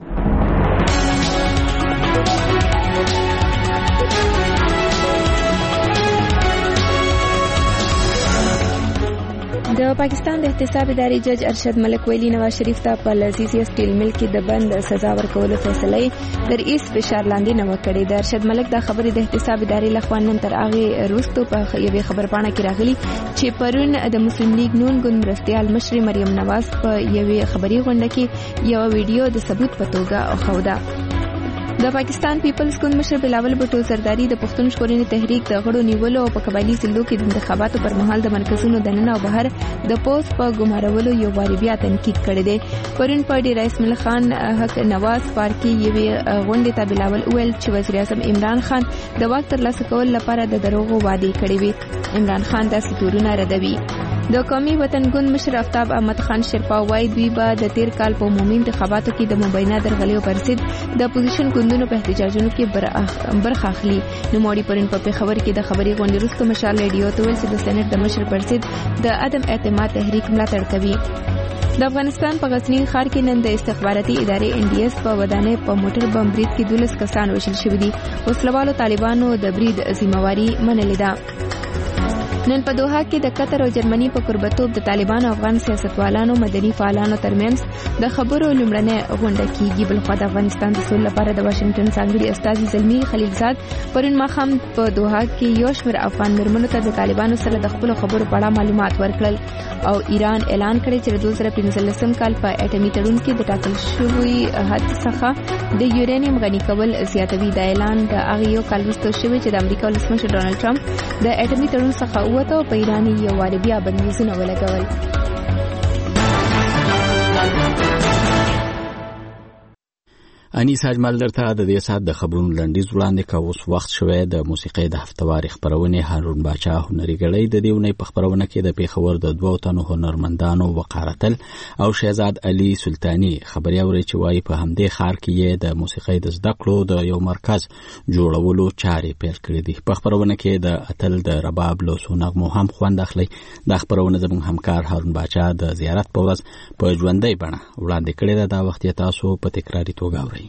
د پاکستان د احتساب ادارې جج ارشد ملک ویلي نواز شریف ته په لذیذ سټیل مل کې د بند سزا ورکولو فیصله تر ایس فشار لاندې نه وکړي. د ارشد ملک دا خبرې د احتساب ادارې لخوا نن تر هغه وروسته په یوې خبرپاڼه کې راغلي چې پرون د مسلم لیگ نون ګوند مرستیال مشر مریم نواز په یوې خبري غونډه کې یو ویډیو د ثبوت په توګه خوده. د پاکستان پیپلز ګوند مشر بلاول بټو زرداری د پښتون ژغورنې تحریک د غړو نیولو او په قبایلی سلو کې د انتخاباتو پر مهال د مرکزونو دننه او بهر د پوسټ په ګمارولو یو واری بیا تنقید کړی دی. پرون په ډیر رئیس مل خان حق نواز پارکي یوې غونډې ته بلاول ویل چې وزیر اعظم عمران خان د واک ترلاسه کول لپاره د دروغو وعده کړې وي. عمران خان داسې تورونه ردوي. د قومي وطن ګوند مشر آفتاب احمد خان شرپا وايي دوی به د تیر کال په عمومي انتخاباتو کې د مبینه درغلیو پر ضد د اپوزیشن ګوندونو په احتجاجونو کې برخه اخلي. نوموړي پرون په پیښور کې د خبري غونډې وروسته مشال ریډیو ته ویل چې د سېنات د مشر پر ضد د عدم اعتماد تحریک ملاتړ کوي. د افغانستان په غزنی ښار کې نن د استخباراتي ادارې ان ډي اس په ودانۍ په موټر بم برید کې دولس کسان وژل شوي دي. وسلوالو طالبانو د برید ذمہواری منلې ده. نن په دوحه کې د قطر او جرمني په قربتوب د طالبانو افغان سیاستوالانو مدني فعالانو ترمنځ د خبرو لومړنۍ غونډه کیږي. بلخوا د افغانستان د سولې لپاره د واشنگټن ځانګړي استازي زلمي خلیلزاد پرون ماښام په دوحه کې یو شمېر افغان میرمنو ته د طالبانو سره د خپلو خبرو په اړه معلومات ورکړل. او ایران اعلان کړی چې د دوه زره پنځلسم کال په اټومي تړون کې د ټاکل شوی حد څخه د یورانیم غني کول زیاتوي. دا اعلان د هغه یو کال وروسته شوی چې د امریکا ولسمشر ډونالډ ټرمپ د اټومي تړون څخه ووته او په ایران یو واري بیا بندیزونه ولګول. انیس اجمل درته د دې سات د خبرونو لنډیز وړاندې کا. اوس وخت شوی د موسیقۍ د هفتواري خبرونه. هارون باچا هنري غړی د دې ونې په خبرونه کې د پیښور د دوه تنو هنرمندانو وقارتل او شهزاد علي سلطانی خبري اوري چې وايي په همدې ښار کې د موسیقۍ د زده کړو د یو مرکز جوړولو چارې پیل کړې دي. په خبرونه کې د اتل د رباب له سونغمو هم خوند اخلي. د خبرونه زموږ همکار هارون باچا د زیارت په ورځ په ژوندۍ بڼه وړاندې کړې ده. دا وخت یې تاسو په تکراري توګه اورئ.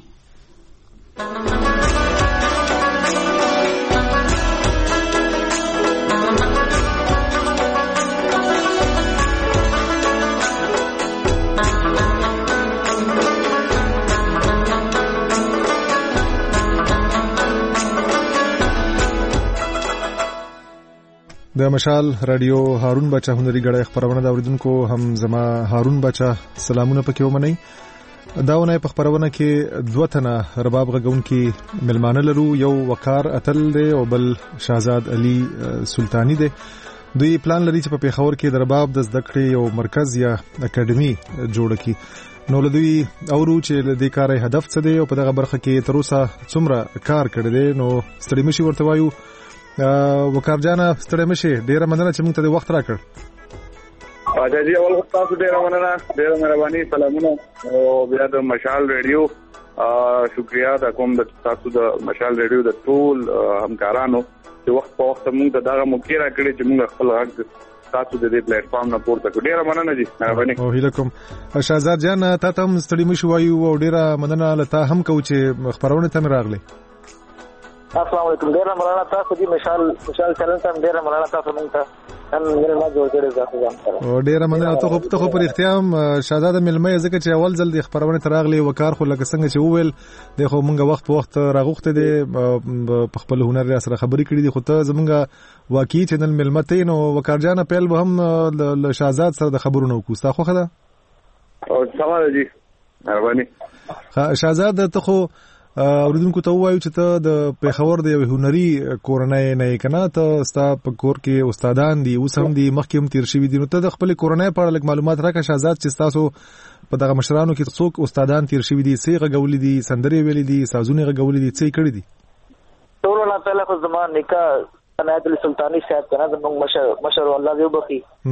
د مشال رادیو هارون بچا هنري غړی خبرونه دا اوریدونکو هم زما هارون بچا سلامونه پکې ومنئ. داونه په خبرونه کې دوه تنه رباب غږون کې ملمانه لرو. یو وقار اتل دی او بل شهزاد علي سلطانی دی. دوی پلان لري چې په پیښور کې د رباب د زده کړې یو مرکز یا اکیډمي جوړ کړي. نو لدوی اورو چې د دې کار هدف څه دی او په دغه برخه کې تر اوسه څومره کار کړی دی. نو ستړي مشي ورته وایو. وقار جان ستړي مشي ډیره مننه چې موږ ته وخت راکړ. اجازه اول تاسو ډیره مننه، ډیره مهرباني، سلامونه او بیا د مشال ریډیو شکریا د کوم د تاسو د مشال ریډیو د ټول همکارانو چې وخت په وخت موږ ته دغه موقع راکړي چې موږ خپل حق تاسو د دې پلیټ فارم نه پورته کړو. ډیره مننه جی، مهرباني. او هیله کوم شهزاد جان تا ته هم ستړي مشي وایو او ډیره مننه لته هم کو چې خبرونه ته راغلي. السلام علیکم. ډیره مننه تاسو دې مشال مشال چلن ته ډیره مننه تاسو موږ ته ان ملما جوړ کړی تاسو ځان سره. او ډیره مننه. ته خو ته خو پر اختیام شهزاد ملما ځکه چې اول ځل د خبرونه ته راغلي وکړ خو لکه څنګه چې وویل د خو موږ وخت په وخت راغوخته دي په خپل هنر سره خبرې کړې دي. خو ته زمونږ واقعي چې نن ملما ته نو وکړ جان پیل به هم ل شهزاد سره د خبرونو وکړو. تاسو خو ده او سلام جی، مهرباني. شهزاد ته خو اوریدونکو ته وایو چې ته د پیښور د یو هنري کورنۍ نه کنه، ته ستا په کور کې استادان دي اوس هم دي مخکې هم تیر شوي دي. نو ته د خپل کورنۍ په اړه لږ معلومات راکړه شهزاد چې تاسو په دغه مشرانو کې څوک استادان تیر شوي دي، څه غږولې دي، سندرې ویلې دي، سازونه غږولې دي، څه کړی دي؟ ټول نه پهله خو زمان نکاح عنایت السلطانی صاحب کنه زموږ مشر مشر الله دې وبخي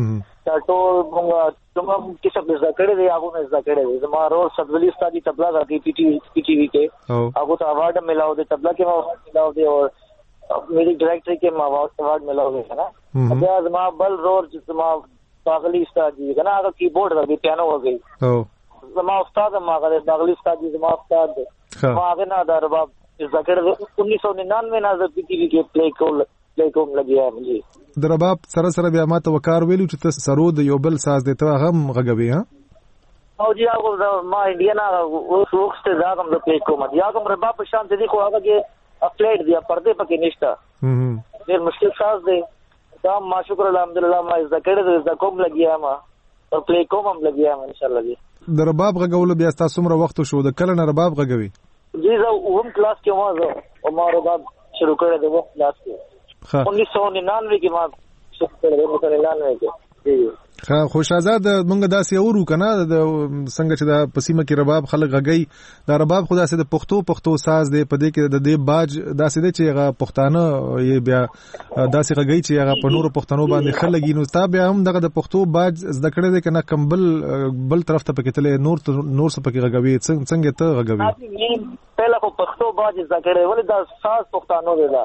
دا ټول موږ کوم کیسه د ذکر دی هغه نه ذکر دی زما رول سبزلی استادی تبلا غږی پی ټی پی ټی وی کې هغه ته اوارډ ملاو دی تبلا کې ما ملاو دی او میوزک ډایریکټر کې ما اوارډ ملاو دی کنه بیا زما بل رول چې زما باغلی استادی کنه هغه کیبورډ ورګي پیانو ورګي او زما استاد ما غره باغلی استادی زما استاد ما هغه نه دا رباب ذکر उन्नीस सौ निन्यानवे نه د پی ټی وی کې پلی کول پلی کوم لګیا مې د رباب سره سره بیا ماته وکار ویلو چې ته سرود یو بل ساز دی ته هم غږوي ها او جی هغه ما انډیا نه اوس وخت ته ځم د پلی کوم یا کوم رباب په شان دي خو هغه کې اپلیټ دی پردې پکې نشته ډیر مشکل ساز دی دا ما شکر الحمدلله ما ذکر د کوم لګیا ما او پلی کوم هم لګیا ما ان شاء الله دی د رباب غږول بیا تاسو څومره وخت شو د کله نه رباب غږوي جی زه اوم کلاس کې ما زه او ما رباب شروع کړی د وخت کلاس کې उन्नीस सौ निन्यानवे کې ما شروع کړی د उन्नीस सौ निन्यानवे کې ها خوشازاد مونږ داسې اورو کنه د څنګه چې د پسیمه کې رباب خلک غږی دا رباب خدا سي د پښتو پښتو ساز دی په دې کې د دې باج داسې دی چې هغه پښتانه یې بیا داسې غږی چې هغه په نورو پښتنو باندې خلګي نو تا بیا هم دغه د پښتو باج زده کړی دی کنه کمبل بل طرف ته پکې تل نور نور څه پکې غږوي څنګه ته غږوي پهله خو پښتو باج زده کړی ولې دا ساز پښتانو دی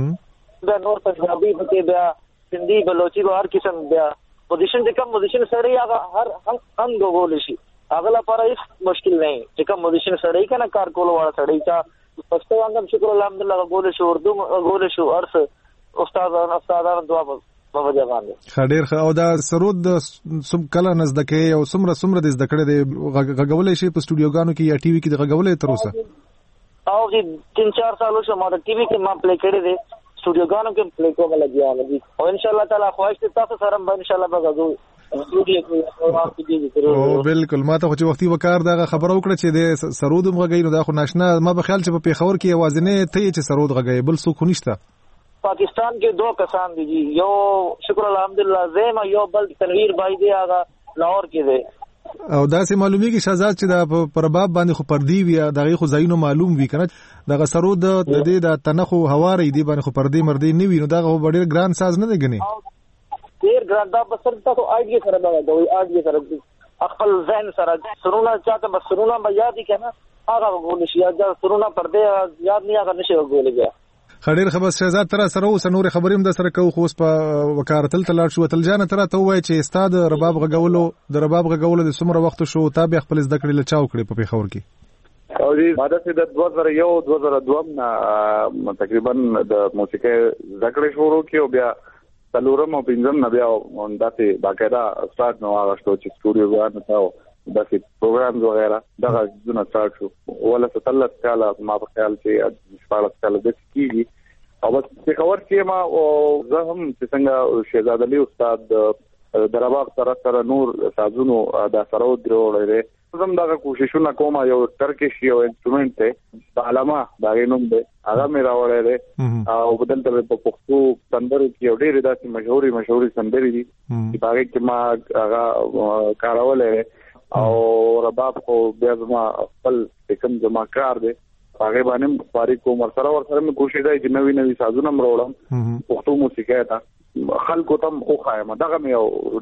دا دا نور پنجابي پکې بیا هندي بلوچي به هر قسم بیا پوزیشن چې کوم پوزیشن سره هغه هر هم غوول شي هغه لپاره هیڅ مشکل نه چې کوم پوزیشن سره کنه کار کول وړه سره چې پښتو باندې شکر الحمدلله غوول شي اردو غوول شي ارس استادان استادان دعا په وجه باندې خډیر او دا سرود سم کله نزدکې او سمره سمره د زدکړې د غغولې شي په سټوډیوګانو کې یا ټي وي کې د غغولې تر اوسه او چې تین چار سالو شو ما د ټي وي کې ما پلی کړی دی स्टूडियो کې پلی کوم لګیا مې او ان شاء الله تعالی خواهش ته تاسو سره به ان شاء الله بغاځو سټوډیو کې او بالکل ما ته چې وختي وکړ دا خبر او کړ چې د سرود مغږی نو دا خو ناشنا ما به خیال چې په پیښور کې اوازنه ته چې سرود غږی بل څوک نشته پاکستان کې دوه کسان دي یو شکر الحمدلله زما یو بل تنویر بای دی هغه لاهور کې دی او دا سه معلومیږي شهزاد چې دا پر باب باندې خو پردی وی دغه خو ځایونو معلوم وی کنه دغه سرود د دې د تنخو هواري دی باندې خو پردی مردی نه وی نو دا خو ډیر ګران ساز نه دی غني ډیر ګران دا بس تاسو آیډیا سره دا دوی آیډیا سره خپل ذهن سره سرونه چاته بس سرونه به یاد کنه هغه غول شي یا سرونه پردی یاد نه هغه نشي غولګا خډیر خبر شهزاد تر سره اوس نور خبرې هم د سره کو خو اوس په وکارتل تلل شو تل جان تر ته وای چې استاد رباب غغولو د رباب غغولو د سمره وخت شو تابع خپل زده کړل لچاو کړي په پیښور کې او دې ماده چې د دوه زره یو دوه زره دوه نه تقریبا د موسیقي زده کړې شروع کیو بیا څلورم او پنځم نه بیا داسې باقاعده استاد نو هغه شو چې سټوډیو ځان تاو داسې پروګرام وغیرہ دغه ځونه سٹارټ شو ولا ستلت کاله ما په خیال چې شپږ کاله د کیږي او بس څنګه چې ما او زه هم څنګه شهزاد علي استاد درباغ سره سره نور سازونو د سره درولې زم دا کوششونه کوم یو ترکیش یو انسټرومنت ته علامه دا نوم دی هغه مې راوړل او بدل ته په پښتو سندرو کې یو ډېر داسې مشهوري مشهوري سندري دي چې هغه کې ما هغه کارولې او رباب خو بیا زما خپل کوم زما کار دی هغه باندې پاري کوم سره ور سره مې کوشش دی چې نوې نوې سازونه مروړم پښتو موسیقي ته خلکو ته خو خایم دغه مې یو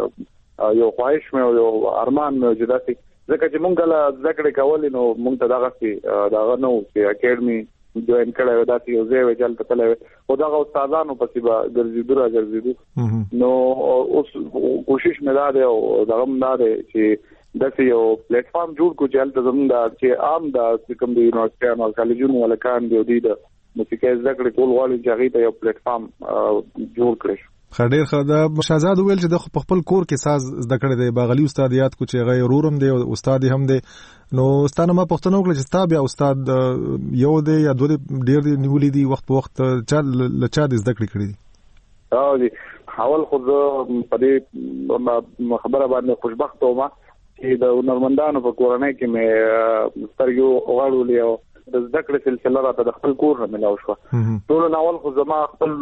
ډېر یو خواهش مې یو ارمان مې وجداسي ځکه چې مونږ له ذکر کول نو مونږ ته دغه سي دغه نو چې اکیډمي جوائن کړو دا چې یو ځای وچل تللې او دغه استادانو په سیبا ګرځېدو را ګرځېدو نو اوس کوشش مې دا دی او دغه مې دا دی چې داسې یو پلیټ فارم جوړ کو چې هلته زموږ دا چې عام د کوم د یونیورسيټیانو او کالجونو ولکان دی د موسیقي زده کړې ټول غواړي چې هغه ته یو پلیټ فارم جوړ کړي خډیر خدا شهزاد ویل چې د خپل کور کې ساز زده کړی دی باغلی استاد یاد کو چې غي رورم دی او استاد هم دی نو ستانه ما پښتنو کله چې تابع استاد یو دی یا دوه ډیر دی نیولې دی وخت په وخت چا لچا د زده کړی کړی دی او دی حوال خود په دې خبره باندې خوشبخت ومه چې د نورمندانو په کورنۍ کې مې سترګو غړولې او د زده کړې سلسله راته د خپل کور نه ملاو شو ټول ناول خو زما خپل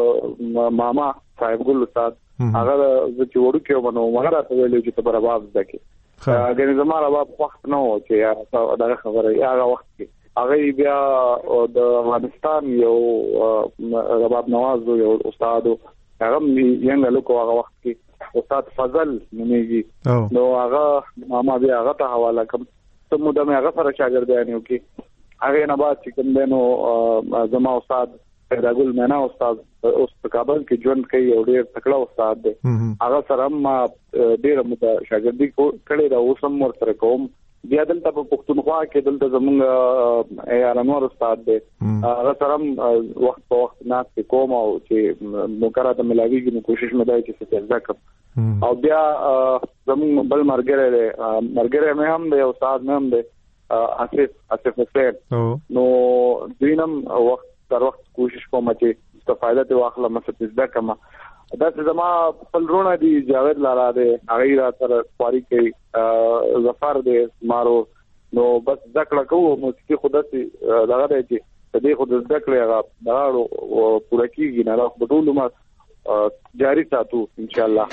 ماما صاحب ګل استاد هغه چې وړو کې ونه مګر راته ویل چې ته برابر زده کې هغه زما رباب وخت نه و چې دا خبره هغه وخت کې هغه بیا د افغانستان یو رباب نواز یو استاد هغه یې نه لکه هغه وخت کې استاد فضل نومېږي نو هغه ما بیا هغه ته حواله کوم ته مو د مې هغه سره شاګردانیو کې هغه نه بعد چې کوم دنو زما استاد پیداګل مینا استاد اوس په کابل کې ژوند کوي او ډېر تکړه استاد دی هغه سره ما ډېر مو شاګردي کړې دا اوس هم ورسره کوم بیا دلته په پښتونخوا کې دلته زمونږ اے انور استاد دی هغه سره وخت په وخت ناس کې کوم او چې مقرره د ملاویږي نو کوشش مې دی چې څه ځکه او بیا زمونږ بل مرګره دی مرګره مې هم دی استاد مې هم دی آصف آصف حسین نو دینم وخت تر وخت کوشش کوم چې استفاده ته واخله مڅ زده کما دا چې زما خپل رونه دي جاوید لالا دی هغه را سره خواري کوي ظفر دی مارو نو بس ذکر کوو موسیقي خودتي دغه دی چې دې خود ذکر هغه داړو پوره کیږي نه راځو ټول ما جاری ساتو ان شاء الله.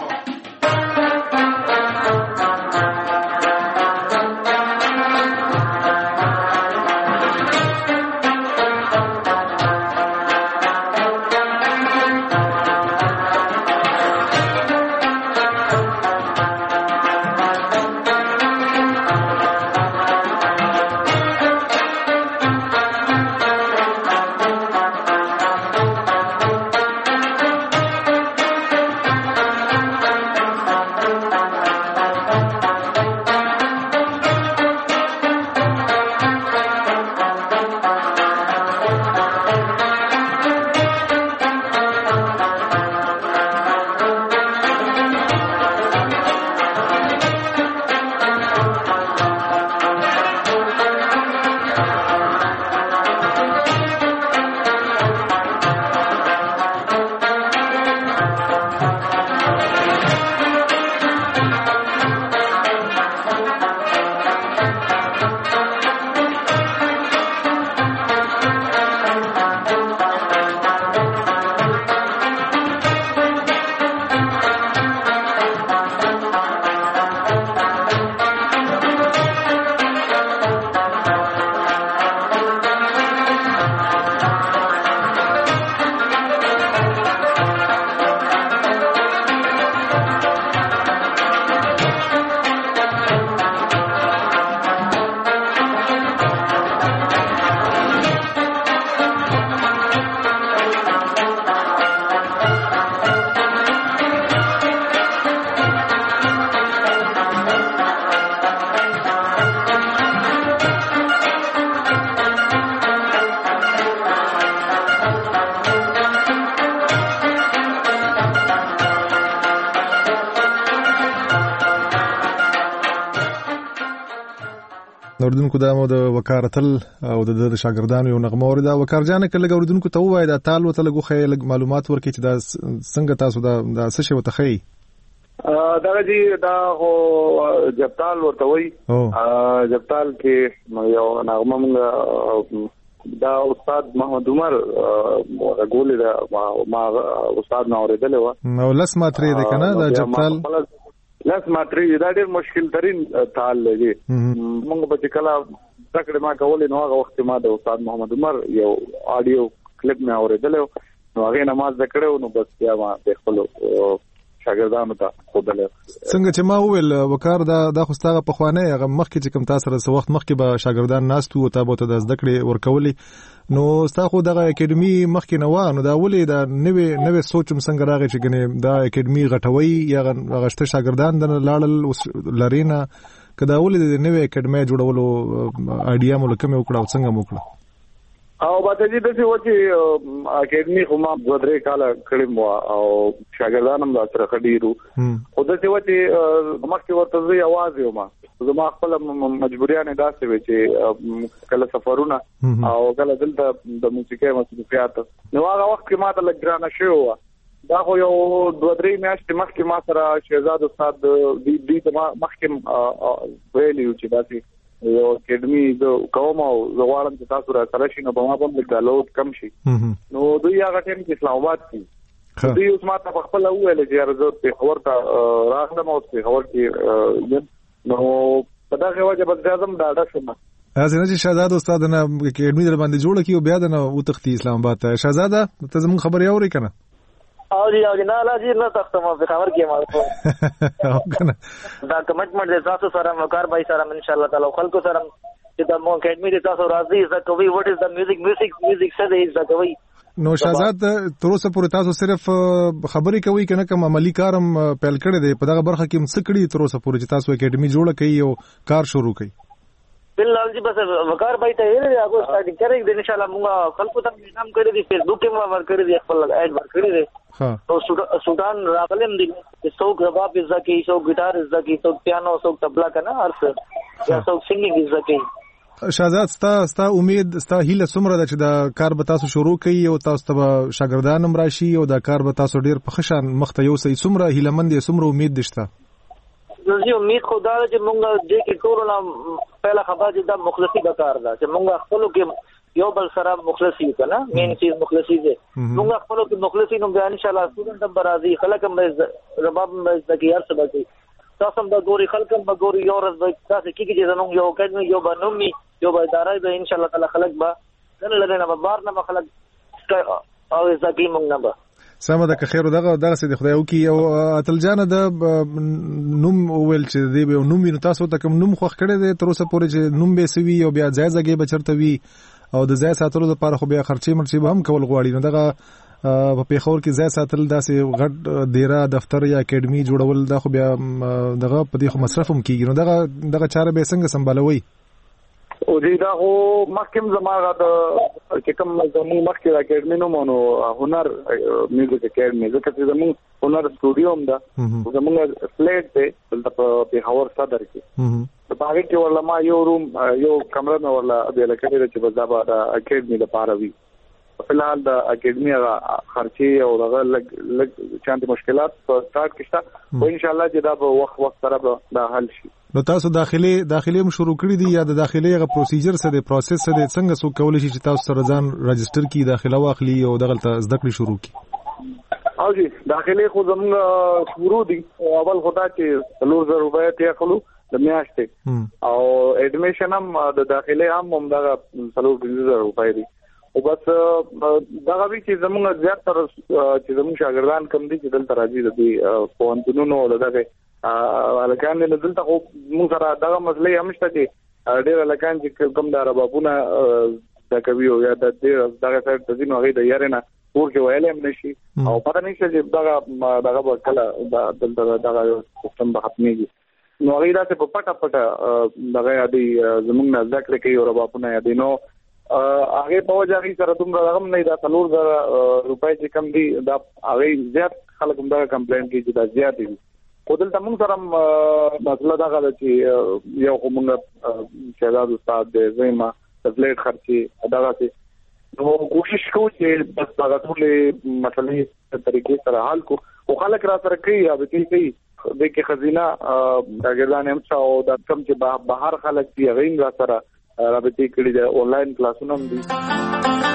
اوردونکو دا مو د وکارتل او د شاګردانو یو نغمه اورida وکار جان کله اوردونکو ته وای دا تال وته لګو خې معلومات ورکړي چې دا څنګه تاسو دا د څه شی وته خې دا جی دا هو جبتال ورته وای جبتال کې یو نغمه موږ دا استاد محمد عمر غولې دا ما استاد نو اوریدل و نو لس ماتري ده کنه دا جبتال لاس ماتري دا ډېر مشکل ترين تال لګي موږ په کله تکړه ما کولې نو هغه وخت ما د استاد محمد عمر یو آډیو کلیپ مې اوریدل نو هغه نماز ذکرو نو بس بیا ما د خپل شاګردانو ته خودل څنګه چې ما ویل وکړ دا د خوستغه په خوانه هغه مخکې چې کوم تاسو سره وخت مخکې به شاګردان ناستو او تاسو ته د ذکرې ورکولې نو تاسو دغه اکیډمي مخکې نو نو دا ولې دا نوې نوې سوچم څنګه راغی چې ګنې دا اکیډمي غټوي یا غشته شاګردان د لاړل لرینا کدا ولې د نوې اکیډمي جوړولو اډیا مو لکه مې وکړو څنګه مو وکړو او باته دې د څه و چې اکیډمي خو ما دوه درې کاله کړم او شاګردان هم سره خډیرو خو د څه و چې مخکې ورته زی आवाज یو ما زما خپل مجبوریان داسې وي چې کله سفرونه او کله دلته د موسیقي مصروفیات نو هغه وخت کې ما ته لګرانه شو دا خو یو دوه درې میاشتې مخکې ما سره شهزاد استاد دې دې مخکې ویلي چې داسې یو اکیډمي د کوم او زوالم چې تاسو را سره شي نو په ما باندې ډالوټ کم شي نو دوی هغه ټیم کې اسلام آباد کې دوی اوس ما ته خپل ویل چې ارزو په خبر ته راغلم او په خبر کې نو په دا غوښه بس ځم دا ډا شم ازنه چې شهزاد استاد نه اکیډمي در باندې جوړ کیو بیا د نو تختی اسلام آباد ته شهزاده ته زمون خبر یې اوري کنه او جی او جی نه لا جی نه تاسو ما په خبر کې ما او کنه دا کمټمنټ دې تاسو سره مکار بای سره ان شاء الله تعالی خلکو سره چې د مو اکیډمي دې تاسو راځي زکه وی وات از د میوزیک میوزیک میوزیک څه دی زکه وی نو شهزاد تر اوسه پورې تاسو صرف خبرې کوي کنه کوم عملی کارم پیل کړی دی په دغه برخه کې څه کړی تر اوسه پورې چې تاسو اکیډمي جوړه کړئ او کار شروع کړئ بالله جی بس وقار بھائی ته یې هغه سٹارټینګ کړی دی ان شاء الله موږ خلکو ته انعام کړی دی فیسبوک کې موږ ور کړی دی خپل اډ ور کړی دی ها او سودان راغلم دي څوک رباب زکی څوک ګټار زکی څوک پیانو څوک تبلا کنه هر څه یا څوک سنگینګ زکی شهزاد ستا ستا امید ستا هیله څومره ده چې دا کار به تاسو شروع کړئ او تاسو ته شاګردان هم راشي او دا کار به تاسو ډیر په خشان مخته یوسئ څومره هیله مند یې څومره امید دې شته زه امید خدا چې مونږ دې کې ټول نه پهلا خبره چې دا مخلصي به کار ده چې مونږ خپل کې یو بل سره مخلصي کنه مین چیز مخلصي ده مونږ خپل کې مخلصي نو ان شاء الله سټوډنټ هم راځي خلک هم رباب هم زکی هر څه به تاسو هم د ګوري خلک هم ګوري یو ورځ به تاسو کې کې زموږ یو اکیډمي یو بنومي یو به ادارې به ان شاء الله تعالی خلک به نن لري نه بار نه خلک او زکی مونږ نه به سمه ده که خیر دغه دغه سي د خدای او کی او اتل جان د نوم ویل چې دی به نوم ویني تاسو ته کوم نوم خوښ کړی دی تر اوسه پورې چې نوم به سوي او بیا ځای ځای بچرته وي او د ځای ساتلو لپاره خو بیا خرچې مرچې به هم کول غواړي نو دغه په پیښور کې ځای ساتل داسې غټ ډیره دفتر یا اکیډمي جوړول دا خو بیا دغه په دې خو مصرف هم کیږي نو دغه دغه چاره به څنګه سمبالوي او دې دا هو مخکم زماغه د چې کوم زمو مخکې د اکیډمي نو مونږ هنر میوزیک اکیډمي ځکه چې زمو هنر سټوډیو هم ده زموږ فلیټ دی په پیښور صدر کې په هغه کې ورله ما یو روم یو کمره مې ورله د لکړې چې بزابه د اکیډمي لپاره وي په الحال د اکیډمي هغه خرچي او هغه لګ لګ چاندي مشکلات په سٹارټ کې شته او ان شاء الله چې دا به وخت وخت سره دا حل شي نو تاسو داخلي داخلي هم شروع کړی دي یا د داخلي غو پروسیجر څه دی پروسس څه دی څنګه څوک کولای شي چې تاسو سره ځان رجستر کی داخله واخلي او دغه زده کړې شروع کی او جی داخلي خو زموږ شروع دي اول خدا چې څلور زره روپۍ ته خلو د میاشتې او اډمیشن هم د داخلي هم هم دا څلور زره روپۍ دي او بس دا غوي چې زموږ زیات تر چې زموږ شاګردان کم دي چې دلته راځي د پوهنتونونو دغه الکان نه دلته خو موږ سره دغه مسلې هم شته چې ډېر الکان چې کوم دا ربابونه د کوي او یا د دغه سره د دینو غي د یارنه ورکه ویل هم نشي او پته نشي چې دغه دغه کله دلته دغه سیستم به ختميږي نو غي راته په پټه پټه دغه دی زموږ نه ذکر کوي او ربابونه یا دینو هغه په وجه هغه سره دومره رقم نه دا څلور زره روپۍ چې کم دي دا هغه زیات خلک هم دا کمپلین کوي چې دا زیات دي خو دلته موږ سره مسله دا غواړي چې یو کومه شهزاد استاد د زما د فلیټ خرچي ادا راځي نو کوشش کوو چې بس دا ټول مسلې په طریقې سره حل کو او خلک را سره کوي یا به کوي د کې خزینه دا ګردان هم څو د کم چې بهر خلک دی غین را سره رابطې کړي د آنلاین کلاسونو هم دي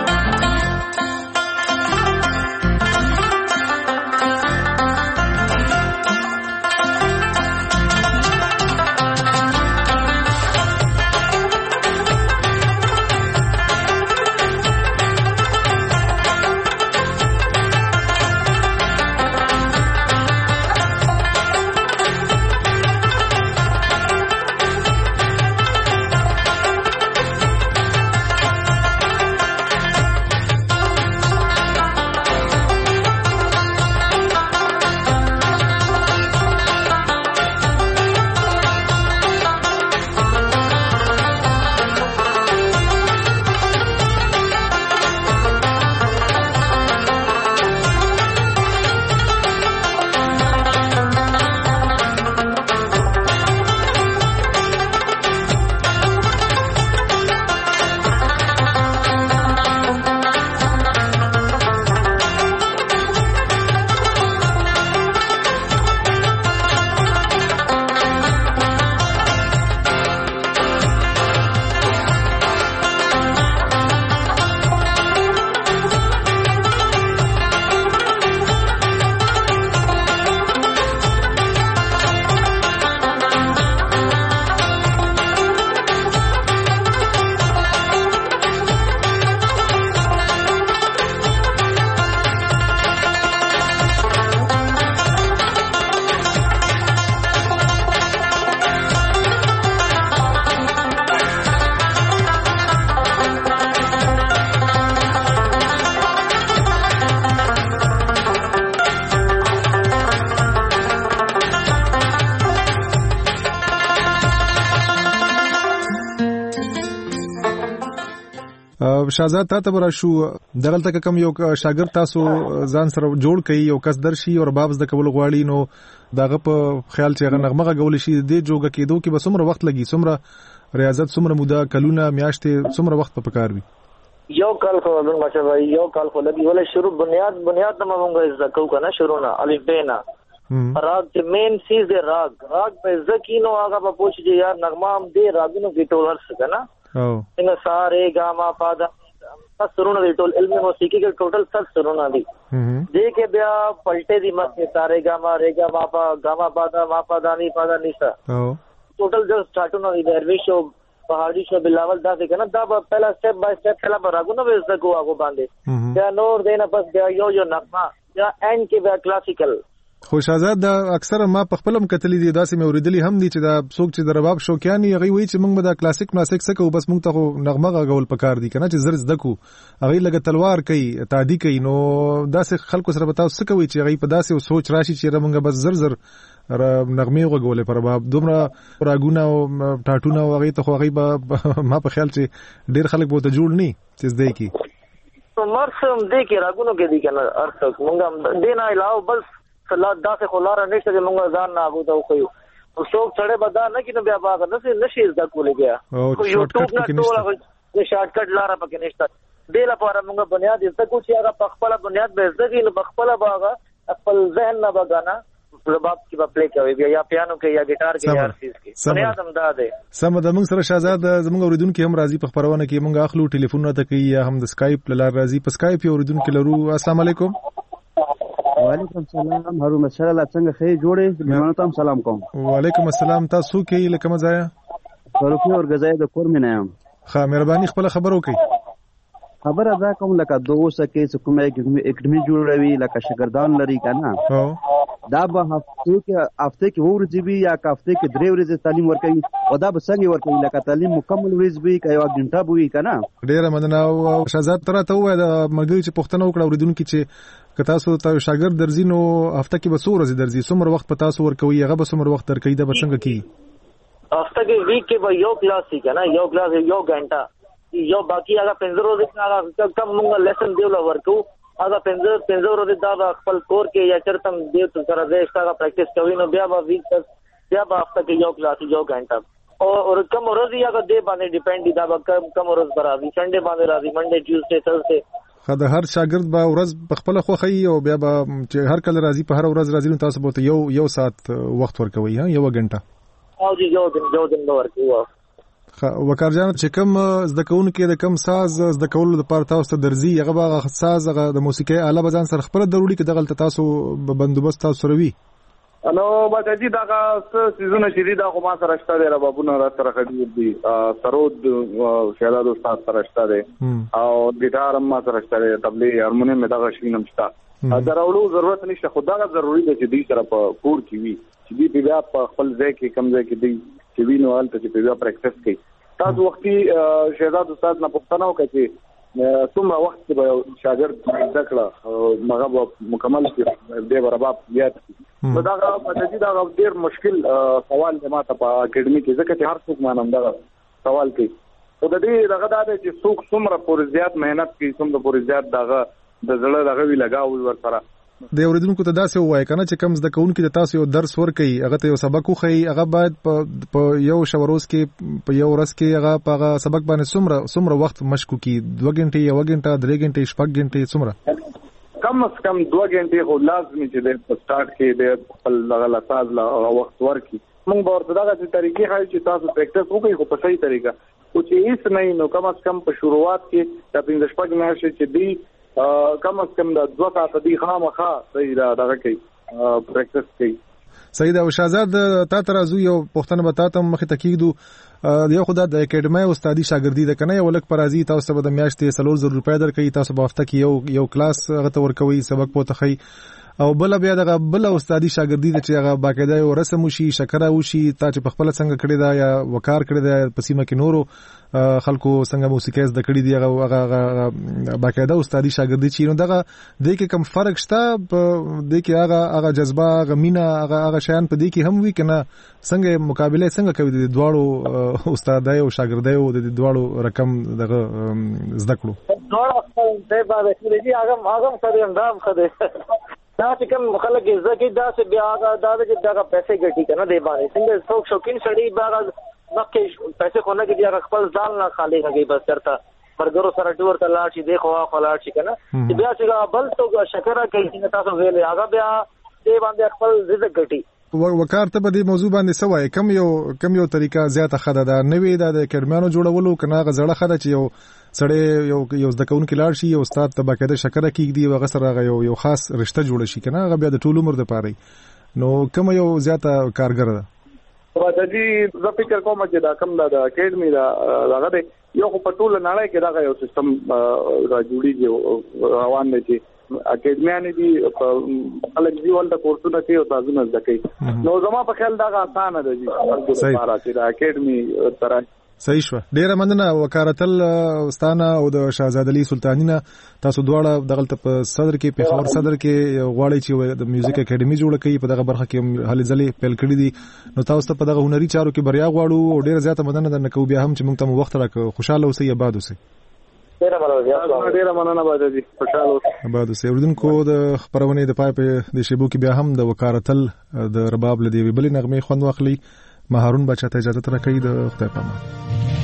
شهزاد تا ته راشو دغلته کوم یو شاګرد تاسو ځان سره جوړ کړي یو کس درشي او رباب زده کول غواړي نو داغه په خیال چې هغه نغمه غول شي د جوګه کېدو کې به څومره وخت لګي څومره ریاضت څومره موده کلونه میاشتې څومره وخت په کار وي یو کال خو موږ ماشه وای یو کال خو لګي ولې شروع بنیاد بنیاد ته موږ زده کوو کنه شروع نه الف ب نه راگ د مین سیز د راگ راگ په زکینو هغه په پوښتنه یار نغمه هم دې راګونو کې ټول ورس کنه او څنګه ساره ګاما پادا سرونه دی ټول علمي موسیقي کې ټوټل ست سرونه دي دې کې بیا پلټې دي مت ساره ګاما رے ګاما پا ګاما پادا ما پادا ني پادا نيسا او ټوټل جس سٹارټونه دي درویش او پہاڑی شو بلاول دا څنګه دا پہلا سټپ بای سټپ پہلا راګونه به زګو هغه باندې بیا نور دینه پس بیا یو یو نغمه بیا اینڈ کې بیا کلاسیکل خو شهزاد دا اکثر ما په خپلم کتلې دي داسې مې اوریدلي هم دي چې دا څوک چې د رباب شوقیان هغه وایي چې موږ به دا کلاسیک کلاسیک سکو بس موږ ته نغمه غول پکار دي کنه چې زر زده کو هغه لګه تلوار کوي تادی کوي نو داسې خلکو سره بتاو سکوي چې هغه په داسې سوچ راشي چې موږ بس زر زر نغمه غولې پر رباب دومره راګونه او ټاټونه او هغه ته هغه به ما په خیال چې ډیر خلک به ته جوړ نه چې زده کی مرسم دې کې راګونو کې دي کنه ارڅ موږ دینه علاوه بس صلاح داسې خلاره نشته چې موږ ځان نه اغو ته خو او څوک چړې بدا نه کینو بیا باغ نه نشي زده کولې بیا خو یوټیوب نه ټول هغه شارټ کټ لاره پکې نشته دې لپاره موږ بنیاد زده کو چې هغه په خپل بنیاد به زده کینو په خپل باغ خپل ذهن نه بغانا رباب کې په پلی کوي بیا یا پیانو کې یا ګټار کې یا هر چیز کې بنیاد هم دا ده سم د موږ سره شهزاد زموږ اوریدونکو هم راضي په خبرونه کې موږ اخلو ټلیفون ته کوي یا هم د اسکایپ لار راضي په اسکایپ یو اوریدونکو لرو السلام علیکم وعلیکم السلام هارون مشر الله څنګه خې جوړې مېمانو ته سلام کوم وعلیکم السلام تاسو کې لکه مزایا ورکو اور غزای د کور مې نه یم ښه مهرباني خپل خبرو کوي خبره دا کوم لکه دوه سکه کومه اکیډمي جوړوي لکه شاګردان لري کنه دا به هفته کې هفته کې ورځې وي یا هفته کې درې ورځې تعلیم ورکوي او دا به څنګه ورکوي لکه تعلیم مکمل ورځ وي که یو غنټه وي کنه ډیره مننه او شهزاد تر ته وای د مګي چې پښتنه وکړه اوریدونکو چې که تاسو ته شاګرد درځي نو هفته کې به څو ورځې درځي څومره وخت په تاسو ورکوي هغه به څومره وخت درکوي دا به څنګه کی هفته کې ویک کې به یو کلاس وي کنه یو کلاس یو غنټه یو باقي هغه پنځه ورځې هغه کم موږ لیسن دیول ورکو هغه پنځه پنځه ورځې دا خپل کور کې یا چرتم دیو تر سره دې ښه پریکټیس کوي نو بیا به ویک بیا به هفته کې یو کلاس یو غنټه او کم ورځې هغه دې باندې ډیپند دا به کم کم ورځ برابر سنډه باندې راځي منډه ټیوزډے تھرسډے خا د هر شاګرد به ورځ په خپل خوخی او بیا به چې هر کله راځي په هر ورځ راځي نو تاسو به یو یو ساعت وخت ورکوي ها یو غنټه او جی یو دن یو دن ورکوي خا وکارجان چې کوم زده کوونکو د کوم ساز زده کولو لپاره تاسو ته درځي هغه به ساز هغه د موسیقي آله بزن سره خپل ضروري کې دغلت تاسو بندوبست تاسو سره وي نو باندې دا څه سيزونه چې دي دا خو ما سره شته دی ربابونه را سره خدي دي سرود شهزاد استاد سره شته دی او ګټار هم ما سره شته دی تبلی هارمونیم دا غشینم شته دا راولو ضرورت نشته خدا غا ضروری دی چې دې سره په کور کې وي چې دې بیا په خپل ځای کې کم ځای کې دی چې وینو حالت چې بیا پریکټیس کوي تاسو وختي شهزاد استاد نه پوښتنه وکړي څومره وخت کې به شاګرد ذکر مغه مکمل کړي د رباب یاد نو دا د دا ډیر مشکل سوال دی ماته په اکیډمي کې ځکه چې هر څوک مانم دا سوال کوي او د دې دغه دا چې څوک څومره پور زیات مهنت کوي څومره پور زیات دغه د زړه دغه وی لگاول ور سره د اوریدونکو ته داسې وایي کنه چې کم زده کوونکي د تاسو یو درس ورکړي هغه ته یو سبق وخی هغه باید په یو شوروز کې په یو ورځ کې هغه په سبق باندې څومره څومره وخت مشکو کی دوه غنټې یو غنټه درې غنټې شپږ غنټې څومره کم از کم دوه غنټې خو لازمي چې د سٹارټ کې د خپل لغه لساز لا وخت ورکړي موږ به ورته دغه طریقې خای چې تاسو پریکټیس وکړئ خو په صحیح طریقه او چې هیڅ نه نو کم از کم په شروعات کې د پنځه شپږ میاشتې چې دی کم از کم د دوه ساعته دی خامخا صحیح دا دغه کوي پریکټیس کوي سید او شهزاد تا ترازو یو پښتنه بتا ته مخه تکیدو یو خدای د اکیډمي استادي شاګردي ده کنه یو لک پرازي تاسو به د میاشتې سلور زر روپیا درکې تاسو په هفته کې یو یو کلاس غته ورکوي سبق پوتخی او بل بیا دغه بل استادي شاګردي د چې هغه باقاعده یو رسم وشي شکره وشي تا چې په خپل څنګه کړی دا یا وکار کړی دا په سیمه کې نورو خلکو څنګه موسیقي زده کړی دی هغه هغه باقاعده استادي شاګردي چې نو دغه د کې کم فرق شته په د کې هغه هغه جذبه هغه مینا هغه هغه شیان په دې کې هم وی کنه څنګه مقابله څنګه کوي د دواړو استادای او شاګردای او د دواړو رقم دغه زده کړو دواړو څه به چې هغه هغه سره اندام خده دا چې کوم خلک زکه دا چې بیا دا چې دا پیسې ګټي کنه دی باندې څنګه څوک شوکین سړی باغ مکه پیسې خو نه کې بیا خپل ځان نه خالی کېږي بس چرته برګرو سره ټور ته لاړ شي دیخوا خلاړ شي کنه چې بیا چې بل څوک شکر کوي چې تاسو ویلې هغه بیا دی باندې خپل رزق ګټي وکړ ته په دې موضوع باندې سوای کم یو کم یو طریقه زیاته خده ده نوې ده د کډمانو جوړولو کنه غزړه خده چې یو سړی یو یو ځکهون کې لاړ شي یو استاد ته باقاعده شکر کېږي او غسر یو یو خاص رشته جوړ شي کنه هغه بیا د ټول عمر د پاره نو کوم یو زیاته کارګر ده دا چې زه فکر کوم چې دا کم دا د اکیډمي دا هغه یو په ټول نړۍ کې دا یو سیستم را جوړیږي روان دی چې اکیډمیان دي خلک دی ولته کورسونه کوي او تاسو نه ځکه نو زما په خیال دا آسان ده چې لپاره چې دا اکیډمي تر صحیح شو ډیره مننه وکارتل استانه او د شاهزاد علي سلطانینا تاسو دواړه دغلت په صدر کې په خبر صدر کې غواړي چې د میوزیک اکیډمي جوړ کړي په دغه برخه کې هلي ځلې پیل کړی دي نو تاسو ته په دغه هنري چارو کې بریا غواړو او ډیره زیاته مننه درنه کوو بیا هم چې موږ ته وخت راکړو خوشاله اوسئ آباد اوسئ ډیره مننه ډیره مننه باندې خوشاله اوسئ آباد اوسئ اوردونکو د خبرونې د پای په د شیبو کې بیا هم د وکارتل د رباب لدی بلې نغمه خوند واخلي مهارون بچا ته اجازه تر کوي د خدای پامان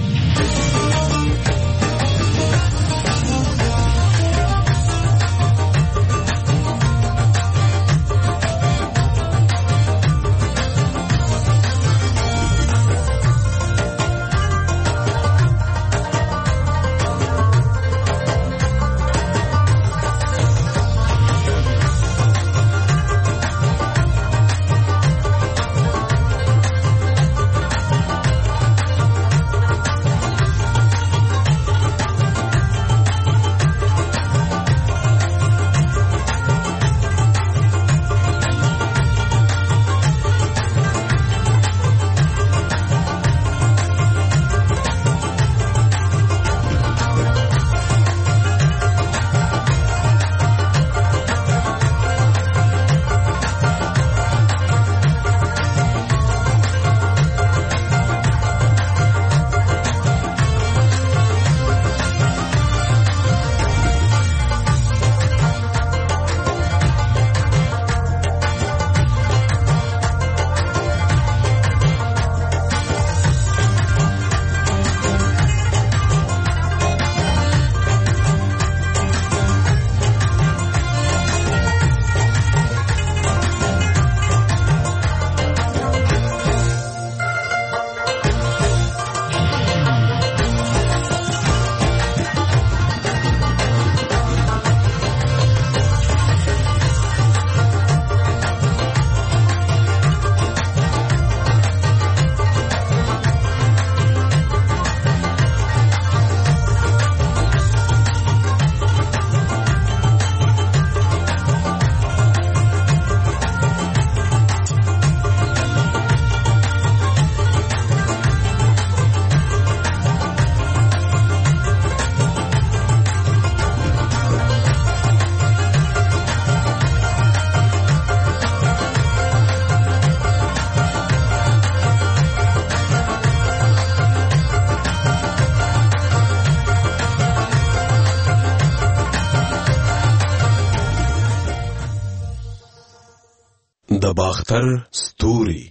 د باختر ستوري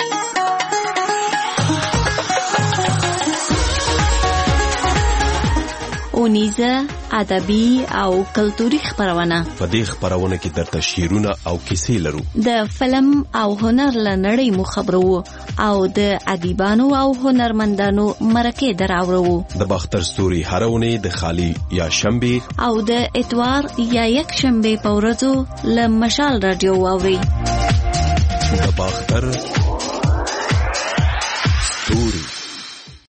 اونیزه ادبي او کلتوري خبرونه. په دې خبرونه کې درته شعرونه او کیسې لرو. د فلم او هنر لنړۍ مو خبرو او د ادیبانو او هنرمندانو مرکه دراورو. د باختر ستوري هرونه د خالی یا شنبه او د اتوار یا یک شنبه په ورځو ل مشال رادیو واوري. د باختر